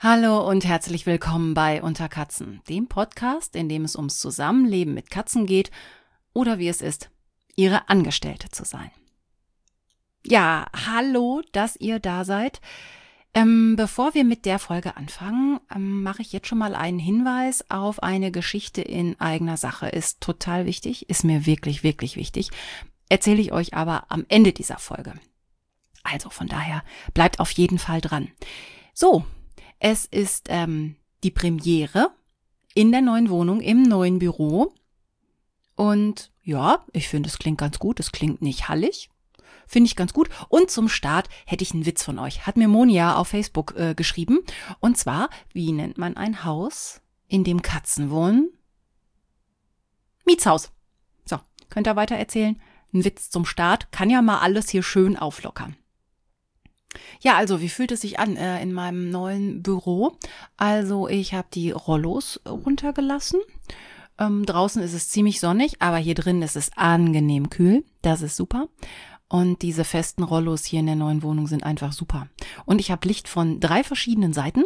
Hallo und herzlich willkommen bei Unter Katzen, dem Podcast, in dem es ums Zusammenleben mit Katzen geht oder wie es ist, ihre Angestellte zu sein. Ja, hallo, dass ihr da seid. Bevor wir mit der Folge anfangen, mache ich jetzt schon mal einen Hinweis auf eine Geschichte in eigener Sache. Ist total wichtig, ist mir wirklich, wirklich wichtig. Erzähle ich euch aber am Ende dieser Folge. Also von daher bleibt auf jeden Fall dran. So. Es ist die Premiere in der neuen Wohnung, im neuen Büro. Und ja, ich finde, es klingt ganz gut. Es klingt nicht hallig. Finde ich ganz gut. Und zum Start hätte ich einen Witz von euch. Hat mir Monia auf Facebook geschrieben. Und zwar, wie nennt man ein Haus, in dem Katzen wohnen? Mietshaus. So, könnt ihr weiter erzählen? Ein Witz zum Start. Kann ja mal alles hier schön auflockern. Ja, also wie fühlt es sich an in meinem neuen Büro? Also ich habe die Rollos runtergelassen. Draußen ist es ziemlich sonnig, aber hier drin ist es angenehm kühl. Das ist super. Und diese festen Rollos hier in der neuen Wohnung sind einfach super. Und ich habe Licht von 3 verschiedenen Seiten.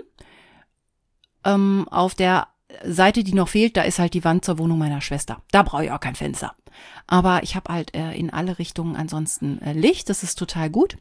Auf der Seite, die noch fehlt, da ist halt die Wand zur Wohnung meiner Schwester. Da brauche ich auch kein Fenster. Aber ich habe halt in alle Richtungen ansonsten Licht. Das ist total gut.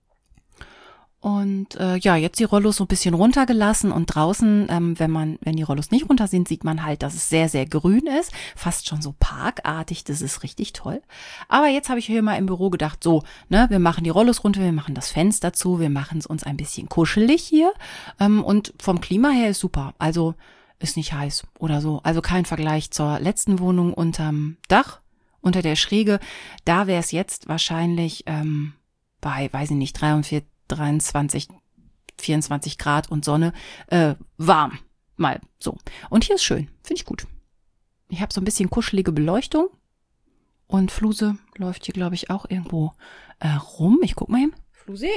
Und jetzt die Rollos so ein bisschen runtergelassen und draußen, wenn die Rollos nicht runter sind, sieht man halt, dass es sehr, sehr grün ist, fast schon so parkartig, das ist richtig toll. Aber jetzt habe ich hier mal im Büro gedacht, so, wir machen die Rollos runter, wir machen das Fenster zu, wir machen es uns ein bisschen kuschelig hier und vom Klima her ist super, also ist nicht heiß oder so, also kein Vergleich zur letzten Wohnung unterm Dach, unter der Schräge, da wäre es jetzt wahrscheinlich bei, weiß ich nicht, 23, 24 Grad und Sonne, warm, mal so. Und hier ist schön, finde ich gut. Ich habe so ein bisschen kuschelige Beleuchtung und Fluse läuft hier, glaube ich, auch irgendwo rum. Ich guck mal hin. Fluse?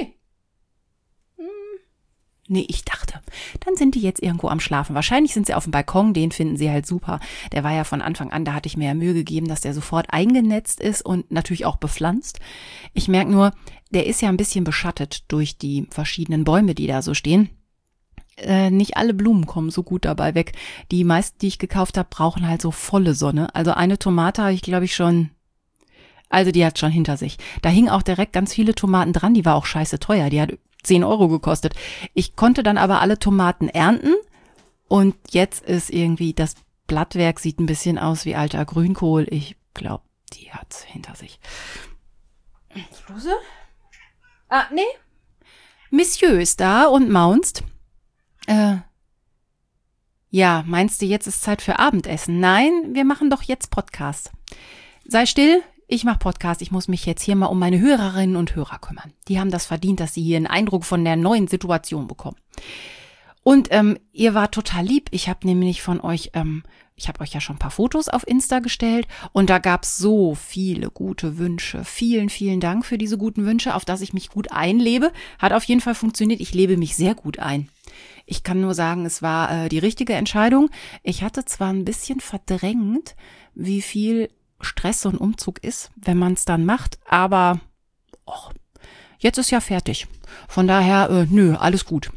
Nee, ich dachte, dann sind die jetzt irgendwo am Schlafen. Wahrscheinlich sind sie auf dem Balkon, den finden sie halt super. Der war ja von Anfang an, da hatte ich mir ja Mühe gegeben, dass der sofort eingenetzt ist und natürlich auch bepflanzt. Ich merke nur, der ist ja ein bisschen beschattet durch die verschiedenen Bäume, die da so stehen. Nicht alle Blumen kommen so gut dabei weg. Die meisten, die ich gekauft habe, brauchen halt so volle Sonne. Also eine Tomate habe ich, glaube ich, schon... Also die hat schon hinter sich. Da hingen auch direkt ganz viele Tomaten dran, die war auch scheiße teuer. Die hat 10 Euro gekostet. Ich konnte dann aber alle Tomaten ernten und jetzt ist irgendwie, das Blattwerk sieht ein bisschen aus wie alter Grünkohl. Ich glaube, die hat's hinter sich. Fluse? Ah, nee. Monsieur ist da und maunzt. Ja, meinst du, jetzt ist Zeit für Abendessen? Nein, wir machen doch jetzt Podcast. Sei still. Ich mache Podcast, ich muss mich jetzt hier mal um meine Hörerinnen und Hörer kümmern. Die haben das verdient, dass sie hier einen Eindruck von der neuen Situation bekommen. Und ihr wart total lieb. Ich habe nämlich von euch, ich habe euch ja schon ein paar Fotos auf Insta gestellt und da gab es so viele gute Wünsche. Vielen, vielen Dank für diese guten Wünsche, auf dass ich mich gut einlebe. Hat auf jeden Fall funktioniert. Ich lebe mich sehr gut ein. Ich kann nur sagen, es war die richtige Entscheidung. Ich hatte zwar ein bisschen verdrängt, wie viel Stress so ein Umzug ist, wenn man es dann macht, aber jetzt ist ja fertig. Von daher, alles gut.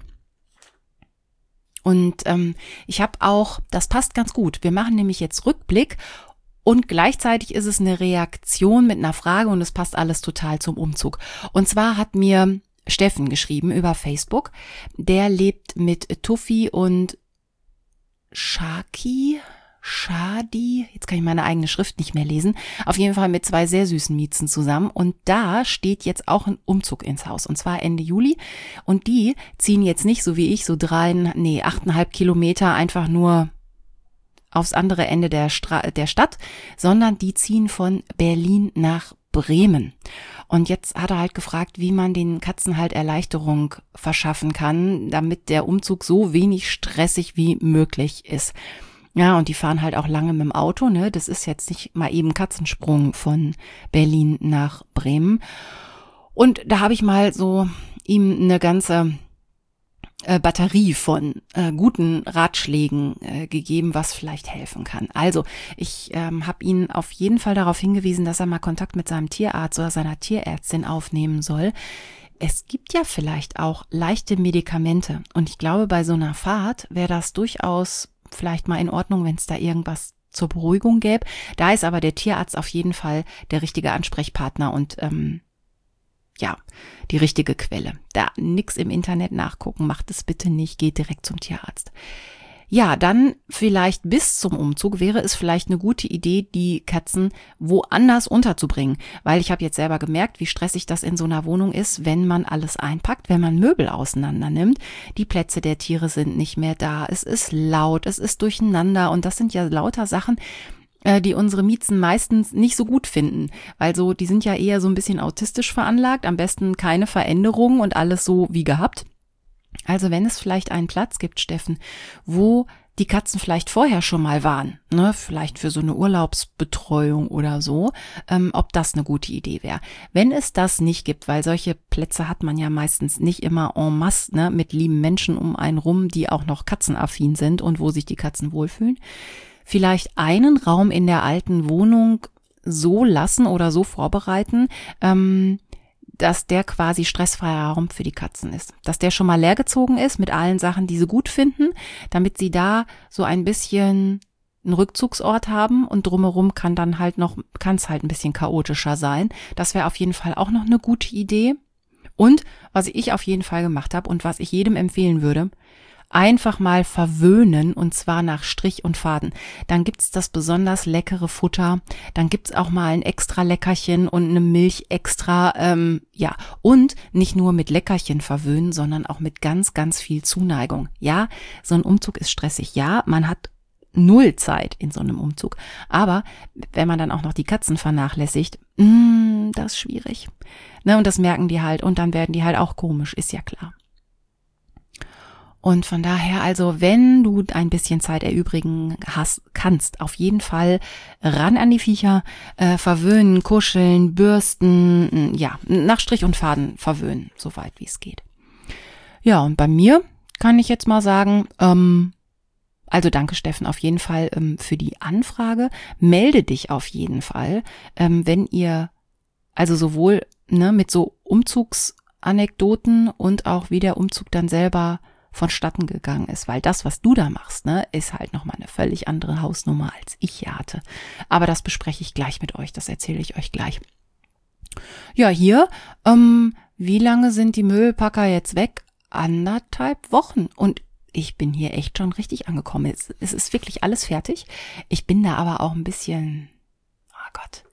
Und ich habe auch, das passt ganz gut, wir machen nämlich jetzt Rückblick und gleichzeitig ist es eine Reaktion mit einer Frage und es passt alles total zum Umzug. Und zwar hat mir Steffen geschrieben über Facebook, der lebt mit Tuffy und Shadi, jetzt kann ich meine eigene Schrift nicht mehr lesen, auf jeden Fall mit 2 sehr süßen Miezen zusammen und da steht jetzt auch ein Umzug ins Haus und zwar Ende Juli und die ziehen jetzt nicht so wie ich so 8,5 Kilometer einfach nur aufs andere Ende der Stadt, sondern die ziehen von Berlin nach Bremen. Und jetzt hat er halt gefragt, wie man den Katzen halt Erleichterung verschaffen kann, damit der Umzug so wenig stressig wie möglich ist. Ja, und die fahren halt auch lange mit dem Auto, ne? Das ist jetzt nicht mal eben Katzensprung von Berlin nach Bremen. Und da habe ich mal so ihm eine ganze Batterie von guten Ratschlägen gegeben, was vielleicht helfen kann. Also ich habe ihn auf jeden Fall darauf hingewiesen, dass er mal Kontakt mit seinem Tierarzt oder seiner Tierärztin aufnehmen soll. Es gibt ja vielleicht auch leichte Medikamente und ich glaube, bei so einer Fahrt wäre das durchaus vielleicht mal in Ordnung, wenn es da irgendwas zur Beruhigung gäbe. Da ist aber der Tierarzt auf jeden Fall der richtige Ansprechpartner und die richtige Quelle. Da nix im Internet nachgucken, macht es bitte nicht, geht direkt zum Tierarzt. Ja, dann vielleicht bis zum Umzug wäre es vielleicht eine gute Idee, die Katzen woanders unterzubringen. Weil ich habe jetzt selber gemerkt, wie stressig das in so einer Wohnung ist, wenn man alles einpackt, wenn man Möbel auseinander nimmt. Die Plätze der Tiere sind nicht mehr da, es ist laut, es ist durcheinander und das sind ja lauter Sachen, die unsere Miezen meistens nicht so gut finden, weil so, die sind ja eher so ein bisschen autistisch veranlagt, am besten keine Veränderungen und alles so wie gehabt. Also wenn es vielleicht einen Platz gibt, Steffen, wo die Katzen vielleicht vorher schon mal waren, ne, vielleicht für so eine Urlaubsbetreuung oder so, ob das eine gute Idee wäre. Wenn es das nicht gibt, weil solche Plätze hat man ja meistens nicht immer en masse, ne, mit lieben Menschen um einen rum, die auch noch katzenaffin sind und wo sich die Katzen wohlfühlen, vielleicht einen Raum in der alten Wohnung so lassen oder so vorbereiten, dass der quasi stressfreier Raum für die Katzen ist. Dass der schon mal leergezogen ist mit allen Sachen, die sie gut finden, damit sie da so ein bisschen einen Rückzugsort haben und drumherum kann es halt ein bisschen chaotischer sein. Das wäre auf jeden Fall auch noch eine gute Idee. Und was ich auf jeden Fall gemacht habe und was ich jedem empfehlen würde, einfach mal verwöhnen und zwar nach Strich und Faden. Dann gibt's das besonders leckere Futter, dann gibt's auch mal ein extra Leckerchen und eine Milch extra, und nicht nur mit Leckerchen verwöhnen, sondern auch mit ganz, ganz viel Zuneigung. Ja, so ein Umzug ist stressig. Ja, man hat 0 Zeit in so einem Umzug. Aber wenn man dann auch noch die Katzen vernachlässigt, das ist schwierig. Ne, und das merken die halt und dann werden die halt auch komisch, ist ja klar. Und von daher, also wenn du ein bisschen Zeit erübrigen kannst, auf jeden Fall ran an die Viecher, verwöhnen, kuscheln, bürsten, nach Strich und Faden verwöhnen, soweit wie es geht. Ja, und bei mir kann ich jetzt mal sagen, also danke Steffen auf jeden Fall für die Anfrage. Melde dich auf jeden Fall, wenn ihr also sowohl mit so Umzugsanekdoten und auch wie der Umzug dann selber vonstatten gegangen ist, weil das, was du da machst, ist halt nochmal eine völlig andere Hausnummer, als ich hier hatte. Aber das bespreche ich gleich mit euch, das erzähle ich euch gleich. Ja, hier, wie lange sind die Möbelpacker jetzt weg? 1,5 Wochen und ich bin hier echt schon richtig angekommen. Es ist wirklich alles fertig. Ich bin da aber auch ein bisschen, oh Gott.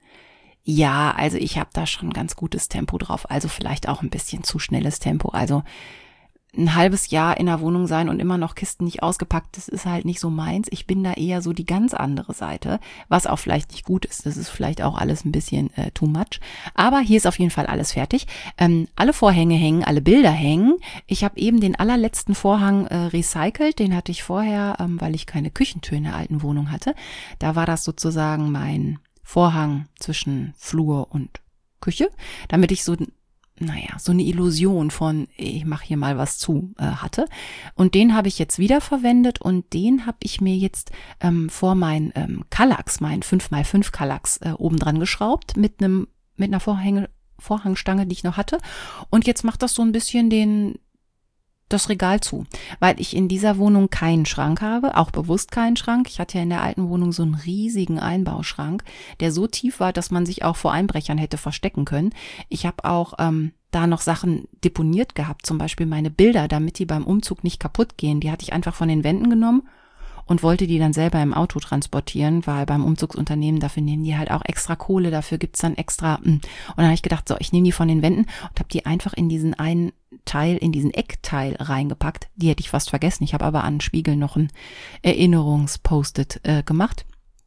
Ja, also ich habe da schon ein ganz gutes Tempo drauf, also vielleicht auch ein bisschen zu schnelles Tempo, also ein halbes Jahr in der Wohnung sein und immer noch Kisten nicht ausgepackt, das ist halt nicht so meins. Ich bin da eher so die ganz andere Seite, was auch vielleicht nicht gut ist. Das ist vielleicht auch alles ein bisschen too much. Aber hier ist auf jeden Fall alles fertig. Alle Vorhänge hängen, alle Bilder hängen. Ich habe eben den allerletzten Vorhang recycelt. Den hatte ich vorher, weil ich keine Küchentür in der alten Wohnung hatte. Da war das sozusagen mein Vorhang zwischen Flur und Küche, damit ich so eine Illusion von, ich mache hier mal was zu, hatte. Und den habe ich jetzt wieder verwendet und den habe ich mir jetzt vor mein Kallax, mein 5x5 Kallax oben dran geschraubt mit einer Vorhangstange, die ich noch hatte. Und jetzt macht das so ein bisschen das Regal zu, weil ich in dieser Wohnung keinen Schrank habe, auch bewusst keinen Schrank. Ich hatte ja in der alten Wohnung so einen riesigen Einbauschrank, der so tief war, dass man sich auch vor Einbrechern hätte verstecken können. Ich habe auch da noch Sachen deponiert gehabt, zum Beispiel meine Bilder, damit die beim Umzug nicht kaputt gehen. Die hatte ich einfach von den Wänden genommen und wollte die dann selber im Auto transportieren, weil beim Umzugsunternehmen, dafür nehmen die halt auch extra Kohle, dafür gibt's dann extra. Und dann habe ich gedacht, so, ich nehme die von den Wänden und habe die einfach in diesen einen Teil, in diesen Eckteil reingepackt. Die hätte ich fast vergessen. Ich habe aber an den Spiegel noch ein Erinnerungspost-it gemacht.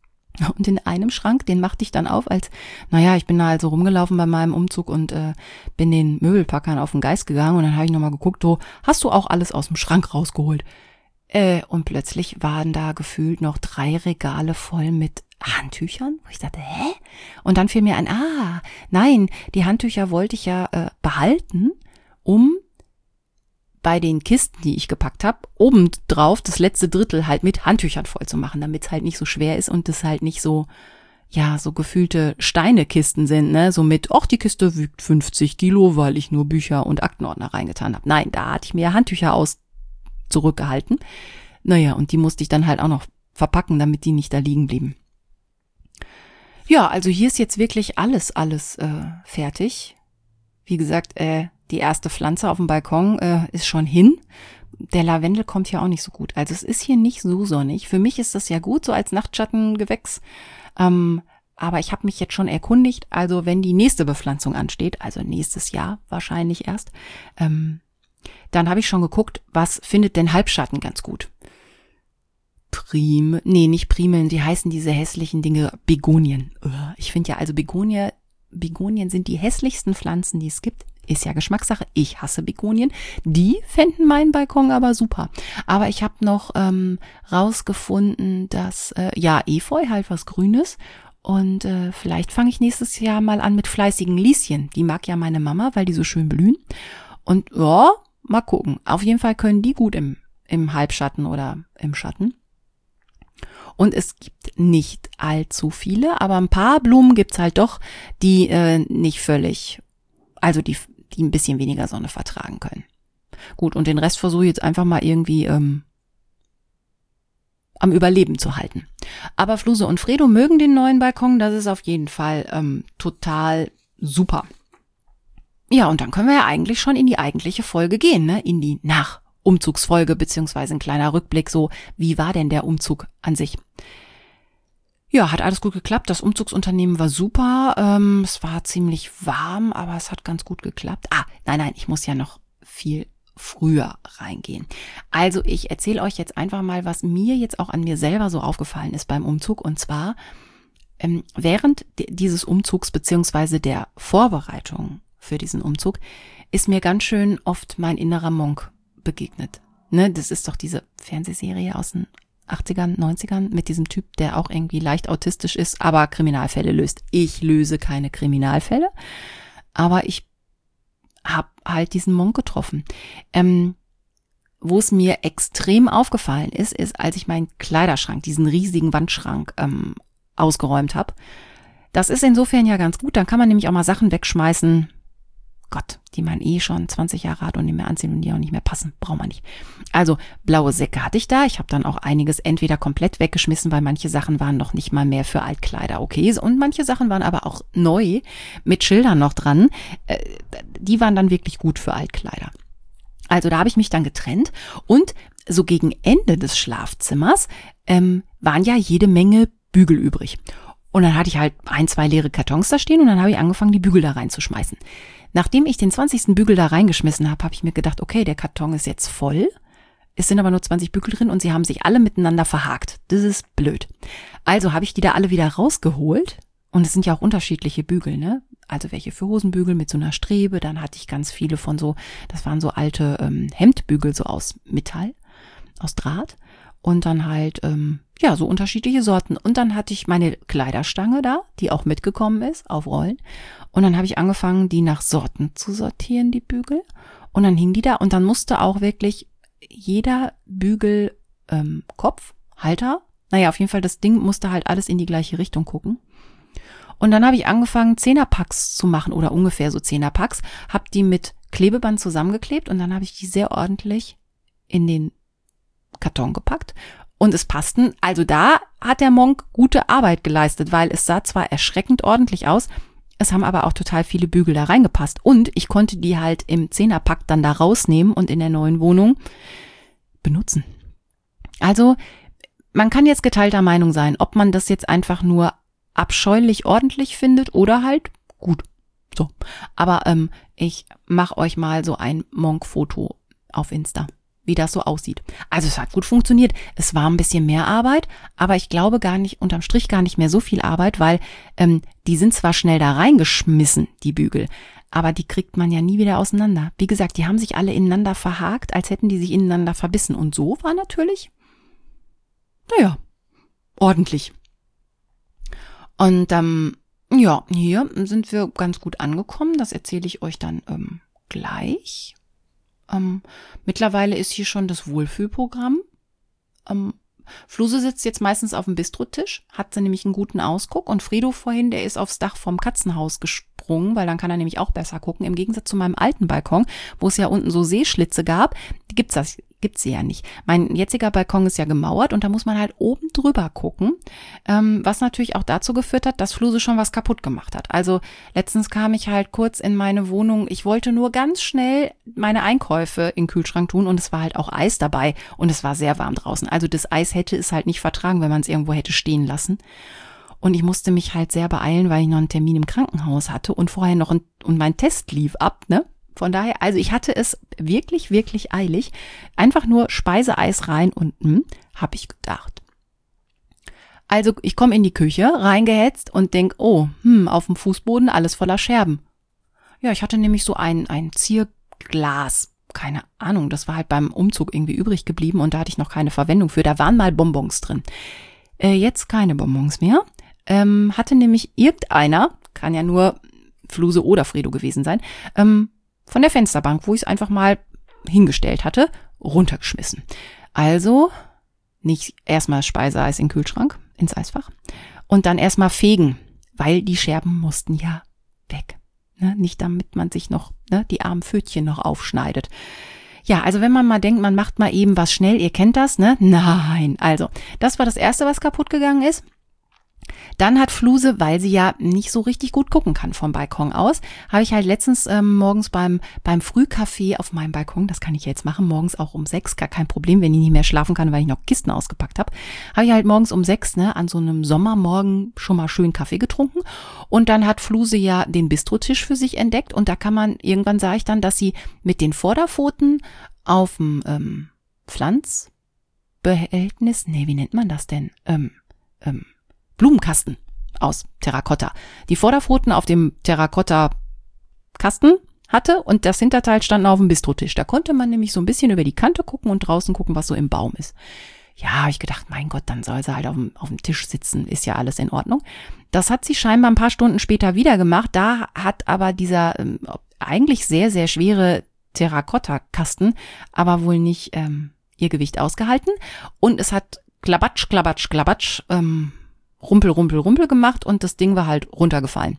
Und in einem Schrank, den machte ich dann auf, ich bin da also rumgelaufen bei meinem Umzug und bin den Möbelpackern auf den Geist gegangen und dann habe ich nochmal geguckt, so, hast du auch alles aus dem Schrank rausgeholt? Und plötzlich waren da gefühlt noch 3 Regale voll mit Handtüchern, wo ich dachte, hä? Und dann fiel mir ein, nein, die Handtücher wollte ich ja behalten, um bei den Kisten, die ich gepackt habe, oben drauf das letzte Drittel halt mit Handtüchern voll zu machen, damit es halt nicht so schwer ist und das halt nicht so, ja, so gefühlte Steinekisten sind, ne, so mit, ach, die Kiste wiegt 50 Kilo, weil ich nur Bücher und Aktenordner reingetan habe. Nein, da hatte ich mir Handtücher zurückgehalten. Naja, und die musste ich dann halt auch noch verpacken, damit die nicht da liegen blieben. Ja, also hier ist jetzt wirklich alles fertig. Wie gesagt, die erste Pflanze auf dem Balkon ist schon hin. Der Lavendel kommt hier auch nicht so gut. Also es ist hier nicht so sonnig. Für mich ist das ja gut, so als Nachtschattengewächs. Aber ich habe mich jetzt schon erkundigt, also wenn die nächste Bepflanzung ansteht, also nächstes Jahr wahrscheinlich erst, dann habe ich schon geguckt, was findet denn Halbschatten ganz gut. Nicht Primeln, die heißen diese hässlichen Dinge Begonien. Ich finde ja, also Begonien sind die hässlichsten Pflanzen, die es gibt. Ist ja Geschmackssache. Ich hasse Begonien. Die fänden meinen Balkon aber super. Aber ich habe noch rausgefunden, dass, Efeu halt was Grünes. Und vielleicht fange ich nächstes Jahr mal an mit fleißigen Lieschen. Die mag ja meine Mama, weil die so schön blühen. Und ja, mal gucken. Auf jeden Fall können die gut im Halbschatten oder im Schatten. Und es gibt nicht allzu viele, aber ein paar Blumen gibt's halt doch, die nicht völlig, also die ein bisschen weniger Sonne vertragen können. Gut, und den Rest versuche ich jetzt einfach mal irgendwie am Überleben zu halten. Aber Fluse und Fredo mögen den neuen Balkon, das ist auf jeden Fall total super. Ja, und dann können wir ja eigentlich schon in die eigentliche Folge gehen, ne? In die Umzugsfolge, beziehungsweise ein kleiner Rückblick, so, wie war denn der Umzug an sich? Ja, hat alles gut geklappt. Das Umzugsunternehmen war super. Es war ziemlich warm, aber es hat ganz gut geklappt. Nein, ich muss ja noch viel früher reingehen. Also ich erzähle euch jetzt einfach mal, was mir jetzt auch an mir selber so aufgefallen ist beim Umzug. Und zwar während dieses Umzugs, beziehungsweise der Vorbereitung für diesen Umzug, ist mir ganz schön oft mein innerer Monk begegnet. Ne, das ist doch diese Fernsehserie aus den 80ern, 90ern mit diesem Typ, der auch irgendwie leicht autistisch ist, aber Kriminalfälle löst. Ich löse keine Kriminalfälle, aber ich habe halt diesen Monk getroffen. Wo es mir extrem aufgefallen ist, als ich meinen Kleiderschrank, diesen riesigen Wandschrank ausgeräumt habe. Das ist insofern ja ganz gut, dann kann man nämlich auch mal Sachen wegschmeißen, Gott, die man schon 20 Jahre hat und nicht mehr anziehen und die auch nicht mehr passen. Braucht man nicht. Also blaue Säcke hatte ich da. Ich habe dann auch einiges entweder komplett weggeschmissen, weil manche Sachen waren noch nicht mal mehr für Altkleider okay. Und manche Sachen waren aber auch neu mit Schildern noch dran. Die waren dann wirklich gut für Altkleider. Also da habe ich mich dann getrennt und so gegen Ende des Schlafzimmers waren ja jede Menge Bügel übrig. Und dann hatte ich halt 1, 2 leere Kartons da stehen und dann habe ich angefangen, die Bügel da reinzuschmeißen. Nachdem ich den 20. Bügel da reingeschmissen habe, habe ich mir gedacht, okay, der Karton ist jetzt voll. Es sind aber nur 20 Bügel drin und sie haben sich alle miteinander verhakt. Das ist blöd. Also habe ich die da alle wieder rausgeholt. Und es sind ja auch unterschiedliche Bügel, ne? Also welche für Hosenbügel mit so einer Strebe. Dann hatte ich ganz viele von so, das waren so alte Hemdbügel, so aus Metall, aus Draht. Und dann halt, so unterschiedliche Sorten. Und dann hatte ich meine Kleiderstange da, die auch mitgekommen ist, auf Rollen. Und dann habe ich angefangen, die nach Sorten zu sortieren, die Bügel. Und dann hingen die da. Und dann musste auch wirklich jeder Bügel, Halter, auf jeden Fall das Ding musste halt alles in die gleiche Richtung gucken. Und dann habe ich angefangen, 10er-Packs zu machen oder ungefähr so 10er-Packs. Habe die mit Klebeband zusammengeklebt und dann habe ich die sehr ordentlich in den Karton gepackt und es passten. Also da hat der Monk gute Arbeit geleistet, weil es sah zwar erschreckend ordentlich aus, es haben aber auch total viele Bügel da reingepasst und ich konnte die halt im 10er-Pack dann da rausnehmen und in der neuen Wohnung benutzen. Also man kann jetzt geteilter Meinung sein, ob man das jetzt einfach nur abscheulich ordentlich findet oder halt gut. So, aber ich mache euch mal so ein Monk-Foto auf Insta, wie das so aussieht. Also es hat gut funktioniert. Es war ein bisschen mehr Arbeit, aber ich glaube unterm Strich gar nicht mehr so viel Arbeit, weil die sind zwar schnell da reingeschmissen, die Bügel, aber die kriegt man ja nie wieder auseinander. Wie gesagt, die haben sich alle ineinander verhakt, als hätten die sich ineinander verbissen. Und so war natürlich, ordentlich. Und hier sind wir ganz gut angekommen. Das erzähle ich euch dann gleich. Mittlerweile ist hier schon das Wohlfühlprogramm Fluse sitzt jetzt meistens auf dem Bistrotisch, hat sie nämlich einen guten Ausguck und Fredo vorhin, der ist aufs Dach vom Katzenhaus gesprungen, weil dann kann er nämlich auch besser gucken. Im Gegensatz zu meinem alten Balkon, wo es ja unten so Seeschlitze gab, die gibt's sie ja nicht. Mein jetziger Balkon ist ja gemauert und da muss man halt oben drüber gucken, was natürlich auch dazu geführt hat, dass Fluse schon was kaputt gemacht hat. Also letztens kam ich halt kurz in meine Wohnung, ich wollte nur ganz schnell meine Einkäufe in den Kühlschrank tun und es war halt auch Eis dabei und es war sehr warm draußen. Also das Eis hätte es halt nicht vertragen, wenn man es irgendwo hätte stehen lassen. Und ich musste mich halt sehr beeilen, weil ich noch einen Termin im Krankenhaus hatte und vorher noch und mein Test lief ab, ne? Von daher, also ich hatte es wirklich, wirklich eilig. Einfach nur Speiseeis rein und habe ich gedacht. Also ich komme in die Küche, reingehetzt und denk, auf dem Fußboden alles voller Scherben. Ja, ich hatte nämlich so ein Zierglas, keine Ahnung, das war halt beim Umzug irgendwie übrig geblieben und da hatte ich noch keine Verwendung für. Da waren mal Bonbons drin. Jetzt keine Bonbons mehr. Hatte nämlich irgendeiner, kann ja nur Fluse oder Fredo gewesen sein, von der Fensterbank, wo ich es einfach mal hingestellt hatte, runtergeschmissen. Also nicht erstmal Speiseeis in den Kühlschrank, ins Eisfach und dann erstmal fegen, weil die Scherben mussten ja weg. Ne? Nicht damit man sich noch die armen Pfötchen noch aufschneidet. Ja, also wenn man mal denkt, man macht mal eben was schnell, ihr kennt das, ne? Nein, also das war das Erste, was kaputt gegangen ist. Dann hat Fluse, weil sie ja nicht so richtig gut gucken kann vom Balkon aus, habe ich halt letztens morgens beim Frühkaffee auf meinem Balkon, das kann ich jetzt machen, morgens auch um 6, gar kein Problem, wenn ich nicht mehr schlafen kann, weil ich noch Kisten ausgepackt habe, habe ich halt morgens um 6 an so einem Sommermorgen schon mal schön Kaffee getrunken und dann hat Fluse ja den Bistrotisch für sich entdeckt und da kann man, irgendwann sah ich dann, dass sie mit den Vorderpfoten auf dem Pflanzbehältnis, wie nennt man das denn, Blumenkasten aus Terrakotta. Die Vorderpfoten auf dem Terrakotta-Kasten hatte und das Hinterteil stand auf dem Bistrotisch. Da konnte man nämlich so ein bisschen über die Kante gucken und draußen gucken, was so im Baum ist. Ja, habe ich gedacht, mein Gott, dann soll sie halt auf dem Tisch sitzen, ist ja alles in Ordnung. Das hat sie scheinbar ein paar Stunden später wieder gemacht. Da hat aber dieser eigentlich sehr, sehr schwere Terrakotta-Kasten aber wohl nicht ihr Gewicht ausgehalten und es hat klabatsch, klabatsch, klabatsch, Rumpel, Rumpel, Rumpel gemacht und das Ding war halt runtergefallen.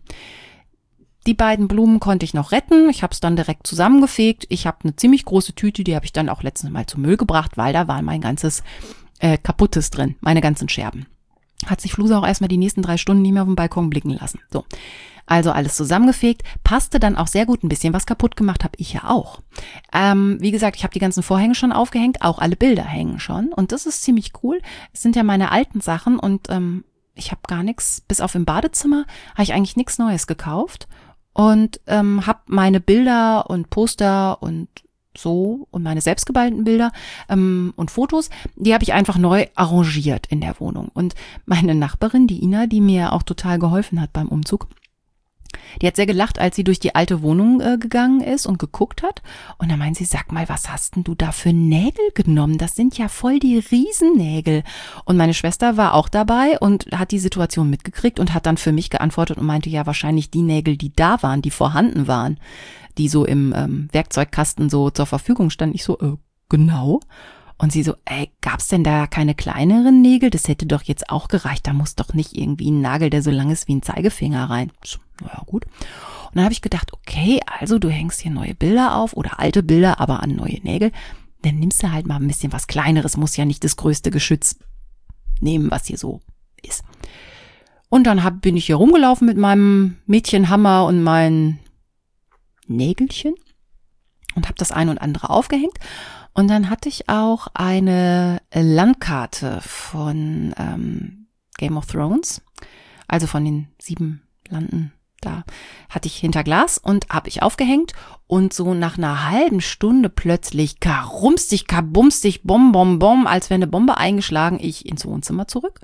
Die beiden Blumen konnte ich noch retten. Ich habe es dann direkt zusammengefegt. Ich habe eine ziemlich große Tüte, die habe ich dann auch letztens mal zum Müll gebracht, weil da war mein ganzes Kaputtes drin, meine ganzen Scherben. Hat sich Fluse auch erstmal die nächsten 3 Stunden nicht mehr auf dem Balkon blicken lassen. So, also alles zusammengefegt, passte dann auch sehr gut. Ein bisschen was kaputt gemacht habe ich ja auch. Wie gesagt, ich habe die ganzen Vorhänge schon aufgehängt, auch alle Bilder hängen schon und das ist ziemlich cool. Es sind ja meine alten Sachen und ich habe gar nichts, bis auf im Badezimmer habe ich eigentlich nichts Neues gekauft und habe meine Bilder und Poster und so und meine selbstgeballten Bilder und Fotos, die habe ich einfach neu arrangiert in der Wohnung. Und meine Nachbarin, die Ina, die mir auch total geholfen hat beim Umzug, die hat sehr gelacht, als sie durch die alte Wohnung gegangen ist und geguckt hat. Und dann meint sie, sag mal, was hast denn du da für Nägel genommen? Das sind ja voll die Riesennägel. Und meine Schwester war auch dabei und hat die Situation mitgekriegt und hat dann für mich geantwortet und meinte, ja, wahrscheinlich die Nägel, die da waren, die vorhanden waren, die so im Werkzeugkasten so zur Verfügung standen. Ich so, genau. Und sie so, gab's denn da keine kleineren Nägel? Das hätte doch jetzt auch gereicht. Da muss doch nicht irgendwie ein Nagel, der so lang ist wie ein Zeigefinger rein. Naja, gut. Und dann habe ich gedacht, okay, also du hängst hier neue Bilder auf oder alte Bilder, aber an neue Nägel. Dann nimmst du halt mal ein bisschen was Kleineres. Muss ja nicht das größte Geschütz nehmen, was hier so ist. Und dann bin ich hier rumgelaufen mit meinem Mädchenhammer und meinen Nägelchen und habe das ein und andere aufgehängt. Und dann hatte ich auch eine Landkarte von Game of Thrones, also von den 7 Landen. Da hatte ich hinter Glas und habe ich aufgehängt und so nach einer halben Stunde plötzlich karumstig, kabumstig, bom, bom, bom, als wäre eine Bombe eingeschlagen, ich ins Wohnzimmer zurück.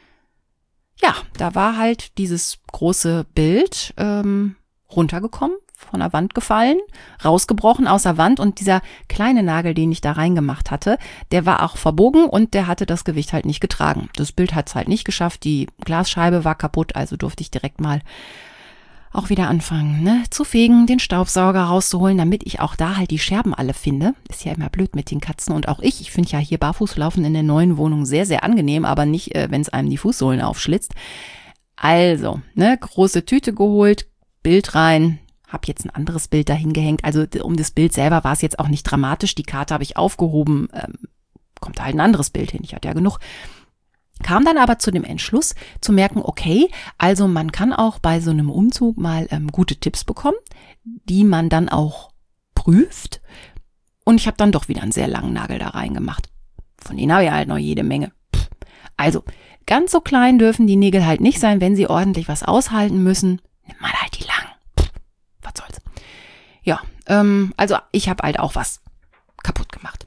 Ja, da war halt dieses große Bild runtergekommen, von der Wand gefallen, rausgebrochen aus der Wand und dieser kleine Nagel, den ich da reingemacht hatte, der war auch verbogen und der hatte das Gewicht halt nicht getragen. Das Bild hat es halt nicht geschafft, die Glasscheibe war kaputt, also durfte ich direkt mal auch wieder anfangen, ne, zu fegen, den Staubsauger rauszuholen, damit ich auch da halt die Scherben alle finde. Ist ja immer blöd mit den Katzen und auch ich finde ja hier Barfußlaufen in der neuen Wohnung sehr, sehr angenehm, aber nicht, wenn es einem die Fußsohlen aufschlitzt. Also, ne, große Tüte geholt, Bild rein, habe jetzt ein anderes Bild dahin gehängt. Also um das Bild selber war es jetzt auch nicht dramatisch, die Karte habe ich aufgehoben, kommt halt ein anderes Bild hin, ich hatte ja genug. Kam dann aber zu dem Entschluss zu merken, okay, also man kann auch bei so einem Umzug mal gute Tipps bekommen, die man dann auch prüft. Und ich habe dann doch wieder einen sehr langen Nagel da reingemacht. Von denen habe ich halt noch jede Menge. Also, ganz so klein dürfen die Nägel halt nicht sein, wenn sie ordentlich was aushalten müssen. Nimmt man halt die langen. Was soll's. Ja, also ich habe halt auch was kaputt gemacht.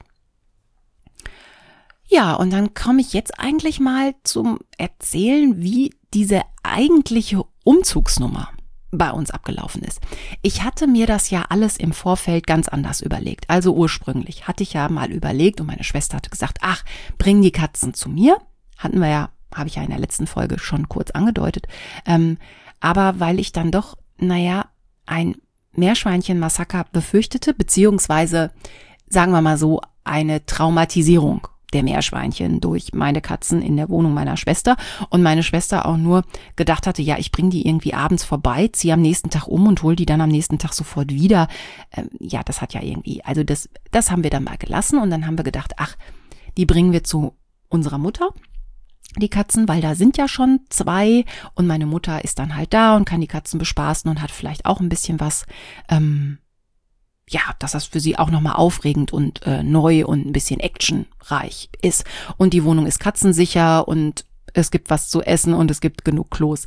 Ja, und dann komme ich jetzt eigentlich mal zum Erzählen, wie diese eigentliche Umzugsnummer bei uns abgelaufen ist. Ich hatte mir das ja alles im Vorfeld ganz anders überlegt. Also ursprünglich hatte ich ja mal überlegt und meine Schwester hatte gesagt, ach, bring die Katzen zu mir. Hatten wir ja, habe ich ja in der letzten Folge schon kurz angedeutet. Aber weil ich dann doch, ein Meerschweinchen-Massaker befürchtete, beziehungsweise, sagen wir mal so, eine Traumatisierung der Meerschweinchen durch meine Katzen in der Wohnung meiner Schwester und meine Schwester auch nur gedacht hatte, ja, ich bringe die irgendwie abends vorbei, ziehe am nächsten Tag um und hole die dann am nächsten Tag sofort wieder. Ja, das hat ja irgendwie, also das haben wir dann mal gelassen und dann haben wir gedacht, ach, die bringen wir zu unserer Mutter, die Katzen, weil da sind ja schon 2 und meine Mutter ist dann halt da und kann die Katzen bespaßen und hat vielleicht auch ein bisschen was, dass das für sie auch nochmal aufregend und neu und ein bisschen actionreich ist. Und die Wohnung ist katzensicher und es gibt was zu essen und es gibt genug Klos.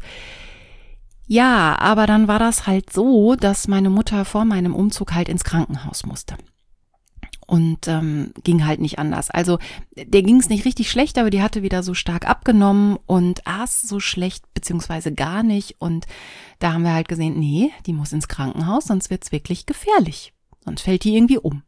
Ja, aber dann war das halt so, dass meine Mutter vor meinem Umzug halt ins Krankenhaus musste. Und ging halt nicht anders. Also der ging es nicht richtig schlecht, aber die hatte wieder so stark abgenommen und aß so schlecht, beziehungsweise gar nicht. Und da haben wir halt gesehen, nee, die muss ins Krankenhaus, sonst wird's wirklich gefährlich. Sonst fällt die irgendwie um.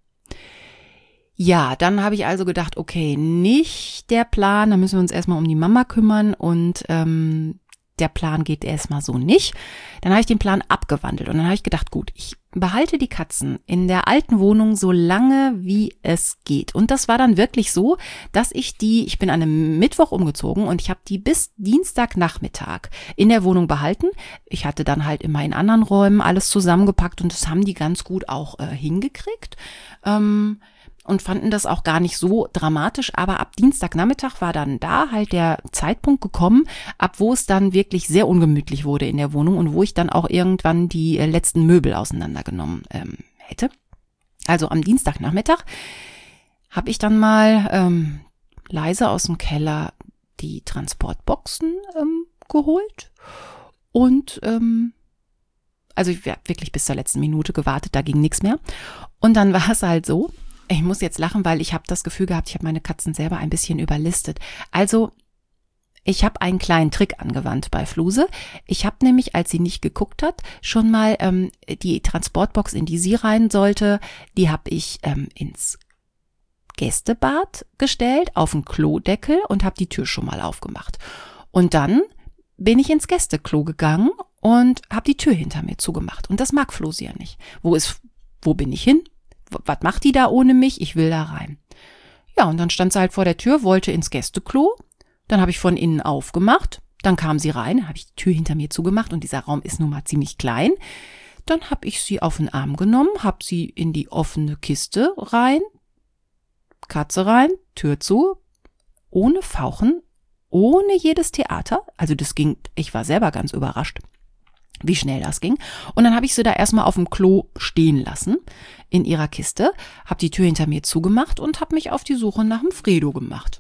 Ja, dann habe ich also gedacht, okay, nicht der Plan, da müssen wir uns erstmal um die Mama kümmern und der Plan geht erstmal so nicht. Dann habe ich den Plan abgewandelt und dann habe ich gedacht, gut, ich behalte die Katzen in der alten Wohnung so lange, wie es geht. Und das war dann wirklich so, dass ich bin an einem Mittwoch umgezogen und ich habe die bis Dienstagnachmittag in der Wohnung behalten. Ich hatte dann halt immer in anderen Räumen alles zusammengepackt und das haben die ganz gut auch hingekriegt. Und fanden das auch gar nicht so dramatisch, aber ab Dienstagnachmittag war dann da halt der Zeitpunkt gekommen, ab wo es dann wirklich sehr ungemütlich wurde in der Wohnung und wo ich dann auch irgendwann die letzten Möbel auseinandergenommen hätte. Also am Dienstagnachmittag habe ich dann mal leise aus dem Keller die Transportboxen geholt und also ich habe wirklich bis zur letzten Minute gewartet, da ging nichts mehr. Und dann war es halt so, ich muss jetzt lachen, weil ich habe das Gefühl gehabt, ich habe meine Katzen selber ein bisschen überlistet. Also ich habe einen kleinen Trick angewandt bei Fluse. Ich habe nämlich, als sie nicht geguckt hat, schon mal die Transportbox, in die sie rein sollte, die habe ich ins Gästebad gestellt, auf den Klodeckel und habe die Tür schon mal aufgemacht. Und dann bin ich ins Gästeklo gegangen und habe die Tür hinter mir zugemacht. Und das mag Fluse ja nicht. Wo bin ich hin? Was macht die da ohne mich? Ich will da rein. Ja, und dann stand sie halt vor der Tür, wollte ins Gästeklo. Dann habe ich von innen aufgemacht. Dann kam sie rein, habe ich die Tür hinter mir zugemacht und dieser Raum ist nun mal ziemlich klein. Dann habe ich sie auf den Arm genommen, habe sie in die offene Kiste rein, Katze rein, Tür zu, ohne Fauchen, ohne jedes Theater. Also das ging, ich war selber ganz überrascht, wie schnell das ging. Und dann habe ich sie da erstmal auf dem Klo stehen lassen, in ihrer Kiste, habe die Tür hinter mir zugemacht und habe mich auf die Suche nach dem Fredo gemacht.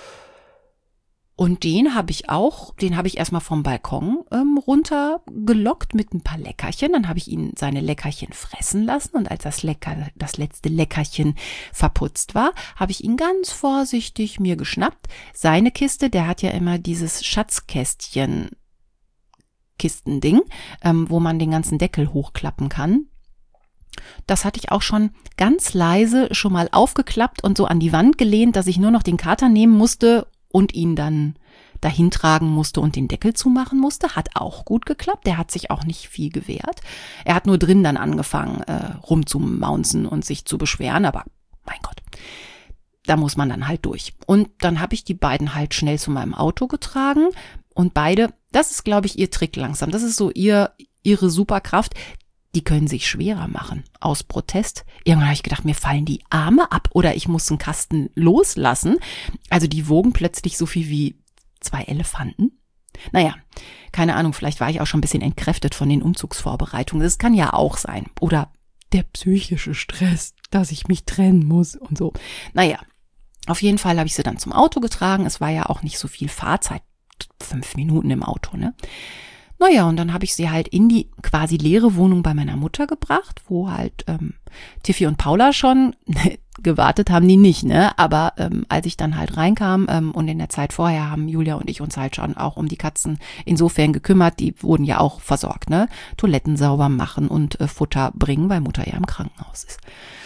Und den habe ich erstmal vom Balkon runtergelockt mit ein paar Leckerchen. Dann habe ich ihn seine Leckerchen fressen lassen und als das letzte Leckerchen verputzt war, habe ich ihn ganz vorsichtig mir geschnappt. Seine Kiste, der hat ja immer dieses Schatzkästchen Kistending, wo man den ganzen Deckel hochklappen kann. Das hatte ich auch schon ganz leise schon mal aufgeklappt und so an die Wand gelehnt, dass ich nur noch den Kater nehmen musste und ihn dann dahin tragen musste und den Deckel zumachen musste. Hat auch gut geklappt. Der hat sich auch nicht viel gewehrt. Er hat nur drin dann angefangen, rumzumaunzen und sich zu beschweren. Aber mein Gott, da muss man dann halt durch. Und dann habe ich die beiden halt schnell zu meinem Auto getragen. Und beide, das ist, glaube ich, ihr Trick langsam. Das ist so ihre Superkraft. Die können sich schwerer machen, aus Protest. Irgendwann habe ich gedacht, mir fallen die Arme ab oder ich muss einen Kasten loslassen. Also die wogen plötzlich so viel wie 2 Elefanten. Naja, keine Ahnung, vielleicht war ich auch schon ein bisschen entkräftet von den Umzugsvorbereitungen. Das kann ja auch sein. Oder der psychische Stress, dass ich mich trennen muss und so. Naja, auf jeden Fall habe ich sie dann zum Auto getragen. Es war ja auch nicht so viel Fahrzeit, 5 Minuten im Auto, ne? Naja, und dann habe ich sie halt in die quasi leere Wohnung bei meiner Mutter gebracht, wo halt Tiffy und Paula schon gewartet haben, die nicht, ne? Aber als ich dann halt reinkam und in der Zeit vorher haben Julia und ich uns halt schon auch um die Katzen insofern gekümmert, die wurden ja auch versorgt, ne? Toiletten sauber machen und Futter bringen, weil Mutter ja im Krankenhaus ist.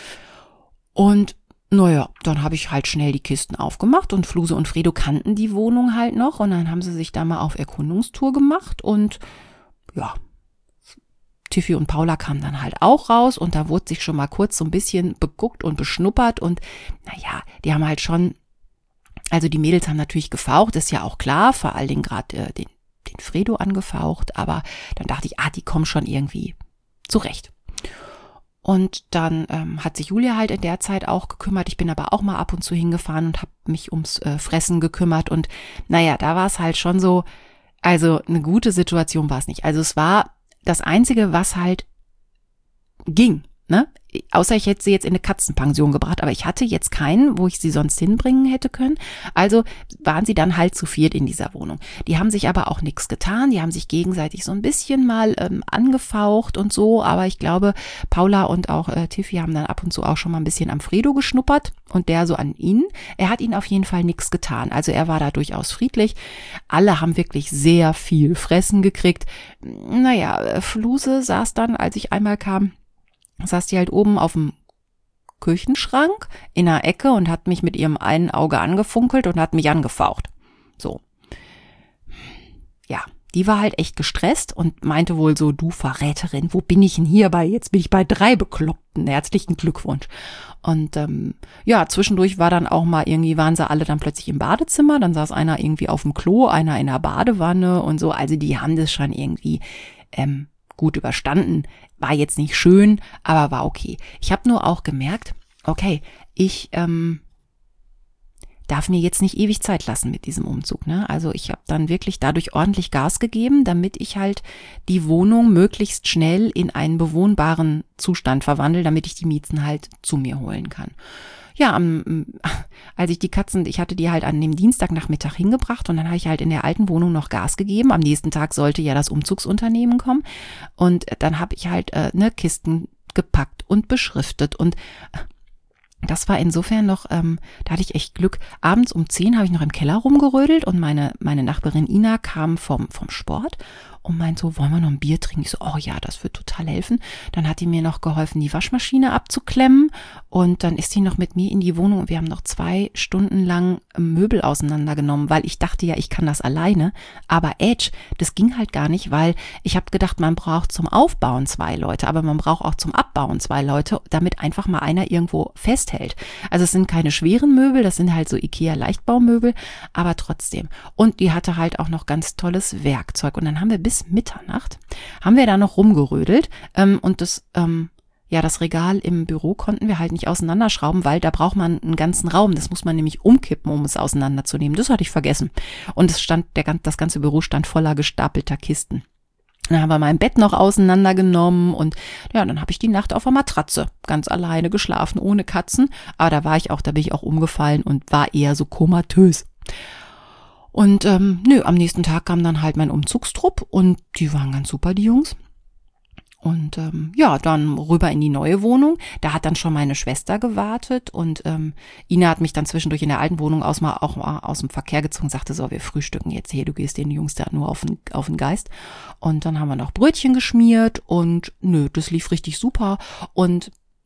Und naja, dann habe ich halt schnell die Kisten aufgemacht und Fluse und Fredo kannten die Wohnung halt noch und dann haben sie sich da mal auf Erkundungstour gemacht und ja, Tiffy und Paula kamen dann halt auch raus und da wurde sich schon mal kurz so ein bisschen beguckt und beschnuppert und naja, die haben halt schon, also die Mädels haben natürlich gefaucht, ist ja auch klar, vor allen Dingen gerade den Fredo angefaucht, aber dann dachte ich, die kommen schon irgendwie zurecht. Und dann hat sich Julia halt in der Zeit auch gekümmert. Ich bin aber auch mal ab und zu hingefahren und habe mich ums Fressen gekümmert. Und naja, da war es halt schon so, also eine gute Situation war es nicht. Also es war das Einzige, was halt ging, ne? Außer ich hätte sie jetzt in eine Katzenpension gebracht, aber ich hatte jetzt keinen, wo ich sie sonst hinbringen hätte können. Also waren sie dann halt zu viert in dieser Wohnung. Die haben sich aber auch nichts getan. Die haben sich gegenseitig so ein bisschen mal angefaucht und so. Aber ich glaube, Paula und auch Tiffy haben dann ab und zu auch schon mal ein bisschen am Fredo geschnuppert und der so an ihn. Er hat ihnen auf jeden Fall nichts getan. Also er war da durchaus friedlich. Alle haben wirklich sehr viel Fressen gekriegt. Naja, Fluse saß dann, als ich einmal kam, saß die halt oben auf dem Küchenschrank in der Ecke und hat mich mit ihrem einen Auge angefunkelt und hat mich angefaucht. So. Ja, die war halt echt gestresst und meinte wohl so, du Verräterin, wo bin ich denn hier bei? Jetzt bin ich bei 3 Bekloppten. Herzlichen Glückwunsch. Und ja, zwischendurch war dann auch mal irgendwie, waren sie alle dann plötzlich im Badezimmer. Dann saß einer irgendwie auf dem Klo, einer in der Badewanne und so. Also die haben das schon irgendwie gut überstanden. War jetzt nicht schön, aber war okay. Ich habe nur auch gemerkt, okay, ich darf mir jetzt nicht ewig Zeit lassen mit diesem Umzug, ne? Also ich habe dann wirklich dadurch ordentlich Gas gegeben, damit ich halt die Wohnung möglichst schnell in einen bewohnbaren Zustand verwandle, damit ich die Mieten halt zu mir holen kann. Ja, als ich ich hatte die halt an dem Dienstagnachmittag hingebracht und dann habe ich halt in der alten Wohnung noch Gas gegeben. Am nächsten Tag sollte ja das Umzugsunternehmen kommen und dann habe ich halt Kisten gepackt und beschriftet und das war insofern noch, da hatte ich echt Glück. Abends um 10 habe ich noch im Keller rumgerödelt und meine Nachbarin Ina kam vom Sport und meint so, wollen wir noch ein Bier trinken? Ich so, oh ja, das wird total helfen. Dann hat die mir noch geholfen, die Waschmaschine abzuklemmen und dann ist sie noch mit mir in die Wohnung und wir haben noch 2 Stunden lang Möbel auseinandergenommen, weil ich dachte ja, ich kann das alleine, aber das ging halt gar nicht, weil ich habe gedacht, man braucht zum Aufbauen 2 Leute, aber man braucht auch zum Abbauen 2 Leute, damit einfach mal einer irgendwo festhält. Also es sind keine schweren Möbel, das sind halt so Ikea-Leichtbaumöbel, aber trotzdem. Und die hatte halt auch noch ganz tolles Werkzeug und dann haben wir bis Mitternacht, haben wir da noch rumgerödelt und das Regal im Büro konnten wir halt nicht auseinanderschrauben, weil da braucht man einen ganzen Raum. Das muss man nämlich umkippen, um es auseinanderzunehmen. Das hatte ich vergessen. Und das ganze Büro stand voller gestapelter Kisten. Dann haben wir mein Bett noch auseinandergenommen und ja, dann habe ich die Nacht auf der Matratze ganz alleine geschlafen, ohne Katzen. Aber da bin ich auch umgefallen und war eher so komatös. Und am nächsten Tag kam dann halt mein Umzugstrupp und die waren ganz super, die Jungs. Und dann rüber in die neue Wohnung. Da hat dann schon meine Schwester gewartet und Ina hat mich dann zwischendurch in der alten Wohnung auch mal aus dem Verkehr gezogen, sagte so, wir frühstücken jetzt hier, du gehst den Jungs da nur auf den Geist. Und dann haben wir noch Brötchen geschmiert und das lief richtig super. Und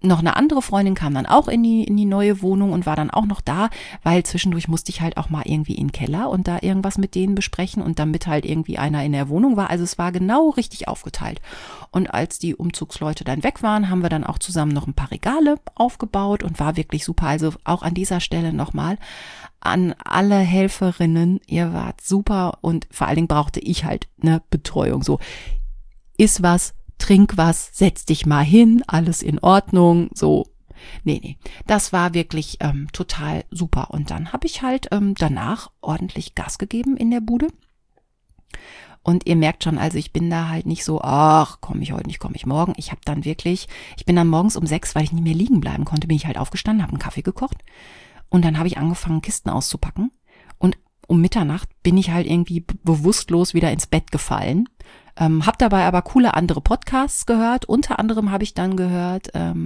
noch eine andere Freundin kam dann auch in die neue Wohnung und war dann auch noch da, weil zwischendurch musste ich halt auch mal irgendwie in den Keller und da irgendwas mit denen besprechen und damit halt irgendwie einer in der Wohnung war. Also es war genau richtig aufgeteilt. Und als die Umzugsleute dann weg waren, haben wir dann auch zusammen noch ein paar Regale aufgebaut und war wirklich super. Also auch an dieser Stelle nochmal an alle Helferinnen, ihr wart super und vor allen Dingen brauchte ich halt eine Betreuung. So, iss was, trink was, setz dich mal hin, alles in Ordnung, so. Nee, das war wirklich total super. Und dann habe ich halt danach ordentlich Gas gegeben in der Bude. Und ihr merkt schon, also ich bin da halt nicht so, ach, komme ich heute nicht, komme ich morgen. Ich bin dann morgens um 6, weil ich nicht mehr liegen bleiben konnte, bin ich halt aufgestanden, habe einen Kaffee gekocht. Und dann habe ich angefangen, Kisten auszupacken. Und um Mitternacht bin ich halt irgendwie bewusstlos wieder ins Bett gefallen. Hab dabei aber coole andere Podcasts gehört. Unter anderem habe ich dann gehört